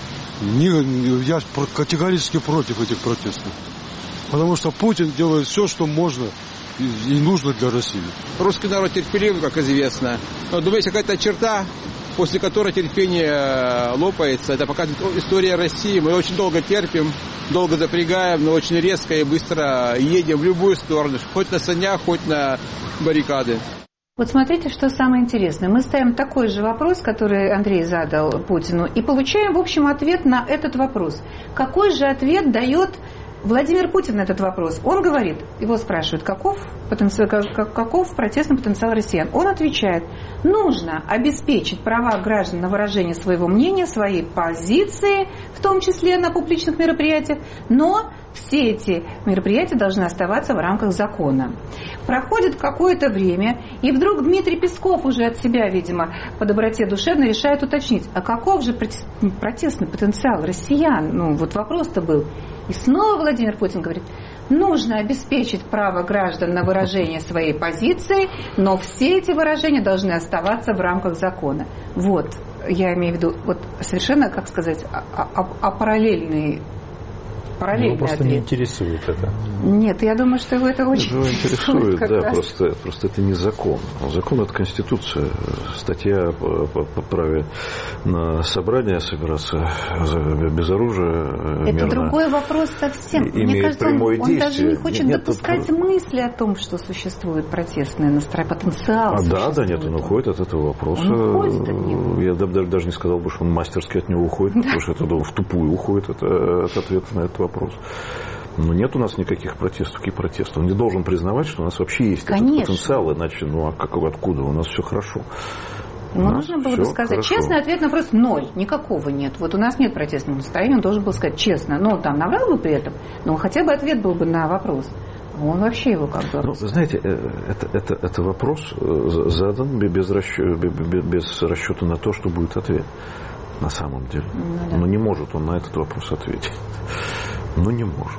Не, я категорически против этих протестов. Потому что Путин делает все, что можно и, и нужно для России. Русский народ терпелив, как известно. Но думаю, есть какая-то черта, после которой терпение лопается. Это показывает история России. Мы очень долго терпим, долго запрягаем, но очень резко и быстро едем в любую сторону. Хоть на санях, хоть на баррикады. Вот смотрите, что самое интересное. Мы ставим такой же вопрос, который Андрей задал Путину, и получаем, в общем, ответ на этот вопрос. Какой же ответ дает Владимир Путин на этот вопрос? Он говорит, его спрашивают, каков, потенциал, каков протестный потенциал россиян? Он отвечает, нужно обеспечить права граждан на выражение своего мнения, своей позиции, в том числе на публичных мероприятиях, но все эти мероприятия должны оставаться в рамках закона. Проходит какое-то время, и вдруг Дмитрий Песков уже от себя, видимо, по доброте душевной решает уточнить, а каков же протестный потенциал россиян? Ну, вот вопрос-то был. И снова Владимир Путин говорит, нужно обеспечить право граждан на выражение своей позиции, но все эти выражения должны оставаться в рамках закона. Вот, я имею в виду, вот совершенно, как сказать, апараллельный параллельный его просто ответ. Не интересует это. Нет, я думаю, что его это очень его интересует. Да, раз. просто, просто это не закон. Закон – это Конституция. Статья по, по, по праве на собрание собираться без оружия. Это мирно, другой вопрос совсем. Мне кажется, он, он даже не хочет нет, допускать нет, мысли о том, что существует протестное настроение, потенциал. А, да, да, нет, он уходит от этого вопроса. Он уходит от него. Я даже, даже не сказал бы, что он мастерски от него уходит, да. Потому что это в тупую уходит от, от ответа на этот вопрос. Но нет у нас никаких протестов. Какие протесты? Он не должен признавать, что у нас вообще есть Конечно. Этот потенциал, иначе, ну а как, откуда? У нас все хорошо. Ему нужно было бы сказать, хорошо. Честный ответ на вопрос ноль, никакого нет. Вот у нас нет протестного настроения, он должен был сказать честно. Но там наврал бы при этом, но хотя бы ответ был бы на вопрос. Он вообще его как бы... Ну, вы знаете, это, это, это вопрос задан без расчета, без расчета на то, что будет ответ. На самом деле. Ну, да. Но не может он на этот вопрос ответить. Ну, не может.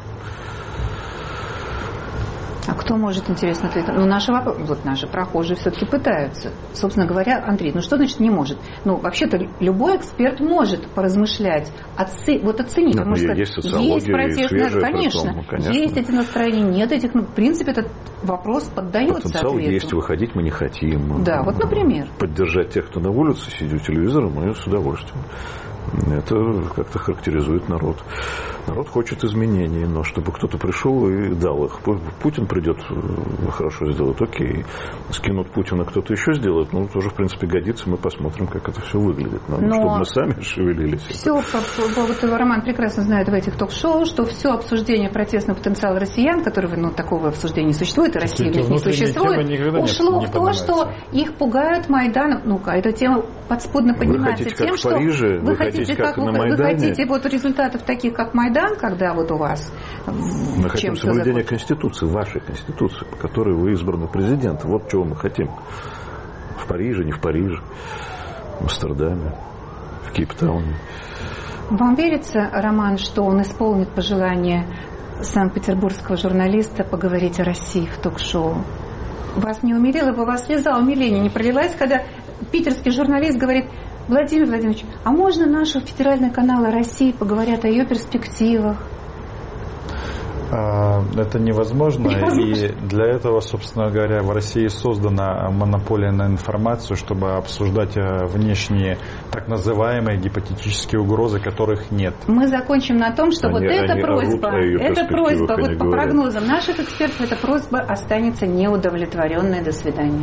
А кто может, интересно, ответить? Ну, наши, вот наши прохожие все-таки пытаются. Собственно говоря, Андрей, ну что значит не может? Ну, вообще-то любой эксперт может поразмышлять, оци... вот оценить. Ну, может, есть социология, есть протестная, свежая, конечно, притом, конечно. Есть эти настроения, нет этих. Ну, в принципе, этот вопрос поддается потенциал ответу. Есть, выходить мы не хотим. Да, вот, например. Поддержать тех, кто на улице сидит у телевизора, мы с удовольствием. Это как-то характеризует народ. Народ хочет изменений, но чтобы кто-то пришел и дал их. Путин придет, хорошо сделает, окей. Скинут Путина, кто-то еще сделает, ну, тоже, в принципе, годится. Мы посмотрим, как это все выглядит. Надо, но чтобы мы сами шевелились. Все, вот Роман прекрасно знает в этих ток-шоу, что все обсуждение протестного потенциала россиян, которого, ну, такого обсуждения не существует, и России ведь не существует, ушло в то, что их пугают Майданом. Ну-ка, эта тема подспудно поднимается тем, что Париже, вы хотите Хотите, как, как вы, вы хотите вот результатов таких, как Майдан, когда вот у вас... Мы хотим соблюдения Конституции, вашей Конституции, по которой вы избраны президентом. Вот чего мы хотим. В Париже, не в Париже, в Амстердаме, в Кейптауне. Вам верится, Роман, что он исполнит пожелание санкт-петербургского журналиста поговорить о России в ток-шоу? Вас не умилило бы, у вас слеза умиления не пролилась, когда питерский журналист говорит: Владимир Владимирович, а можно наши федеральные каналы России поговорят о ее перспективах? Это невозможно, и для этого, собственно говоря, в России создана монополия на информацию, чтобы обсуждать внешние так называемые гипотетические угрозы, которых нет. Мы закончим на том, что они, вот эта они просьба, эта просьба, вот по говорят. прогнозам наших экспертов, эта просьба останется неудовлетворенной. До свидания.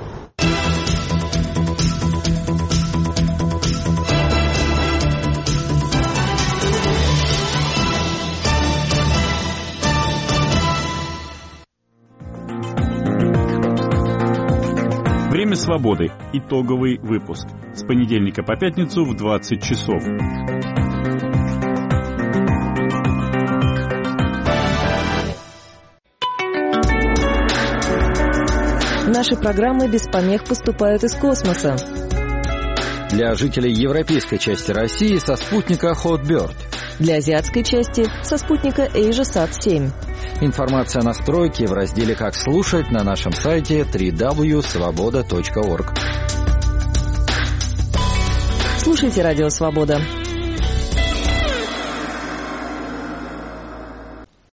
Время свободы. Итоговый выпуск. С понедельника по пятницу в двадцать часов. Наши программы без помех поступают из космоса. Для жителей европейской части России со спутника Hotbird. Для азиатской части со спутника AsiaSat семь. Информация о настройке в разделе «Как слушать» на нашем сайте дабл ю дабл ю дабл ю точка свобода точка орг. Слушайте «Радио Свобода».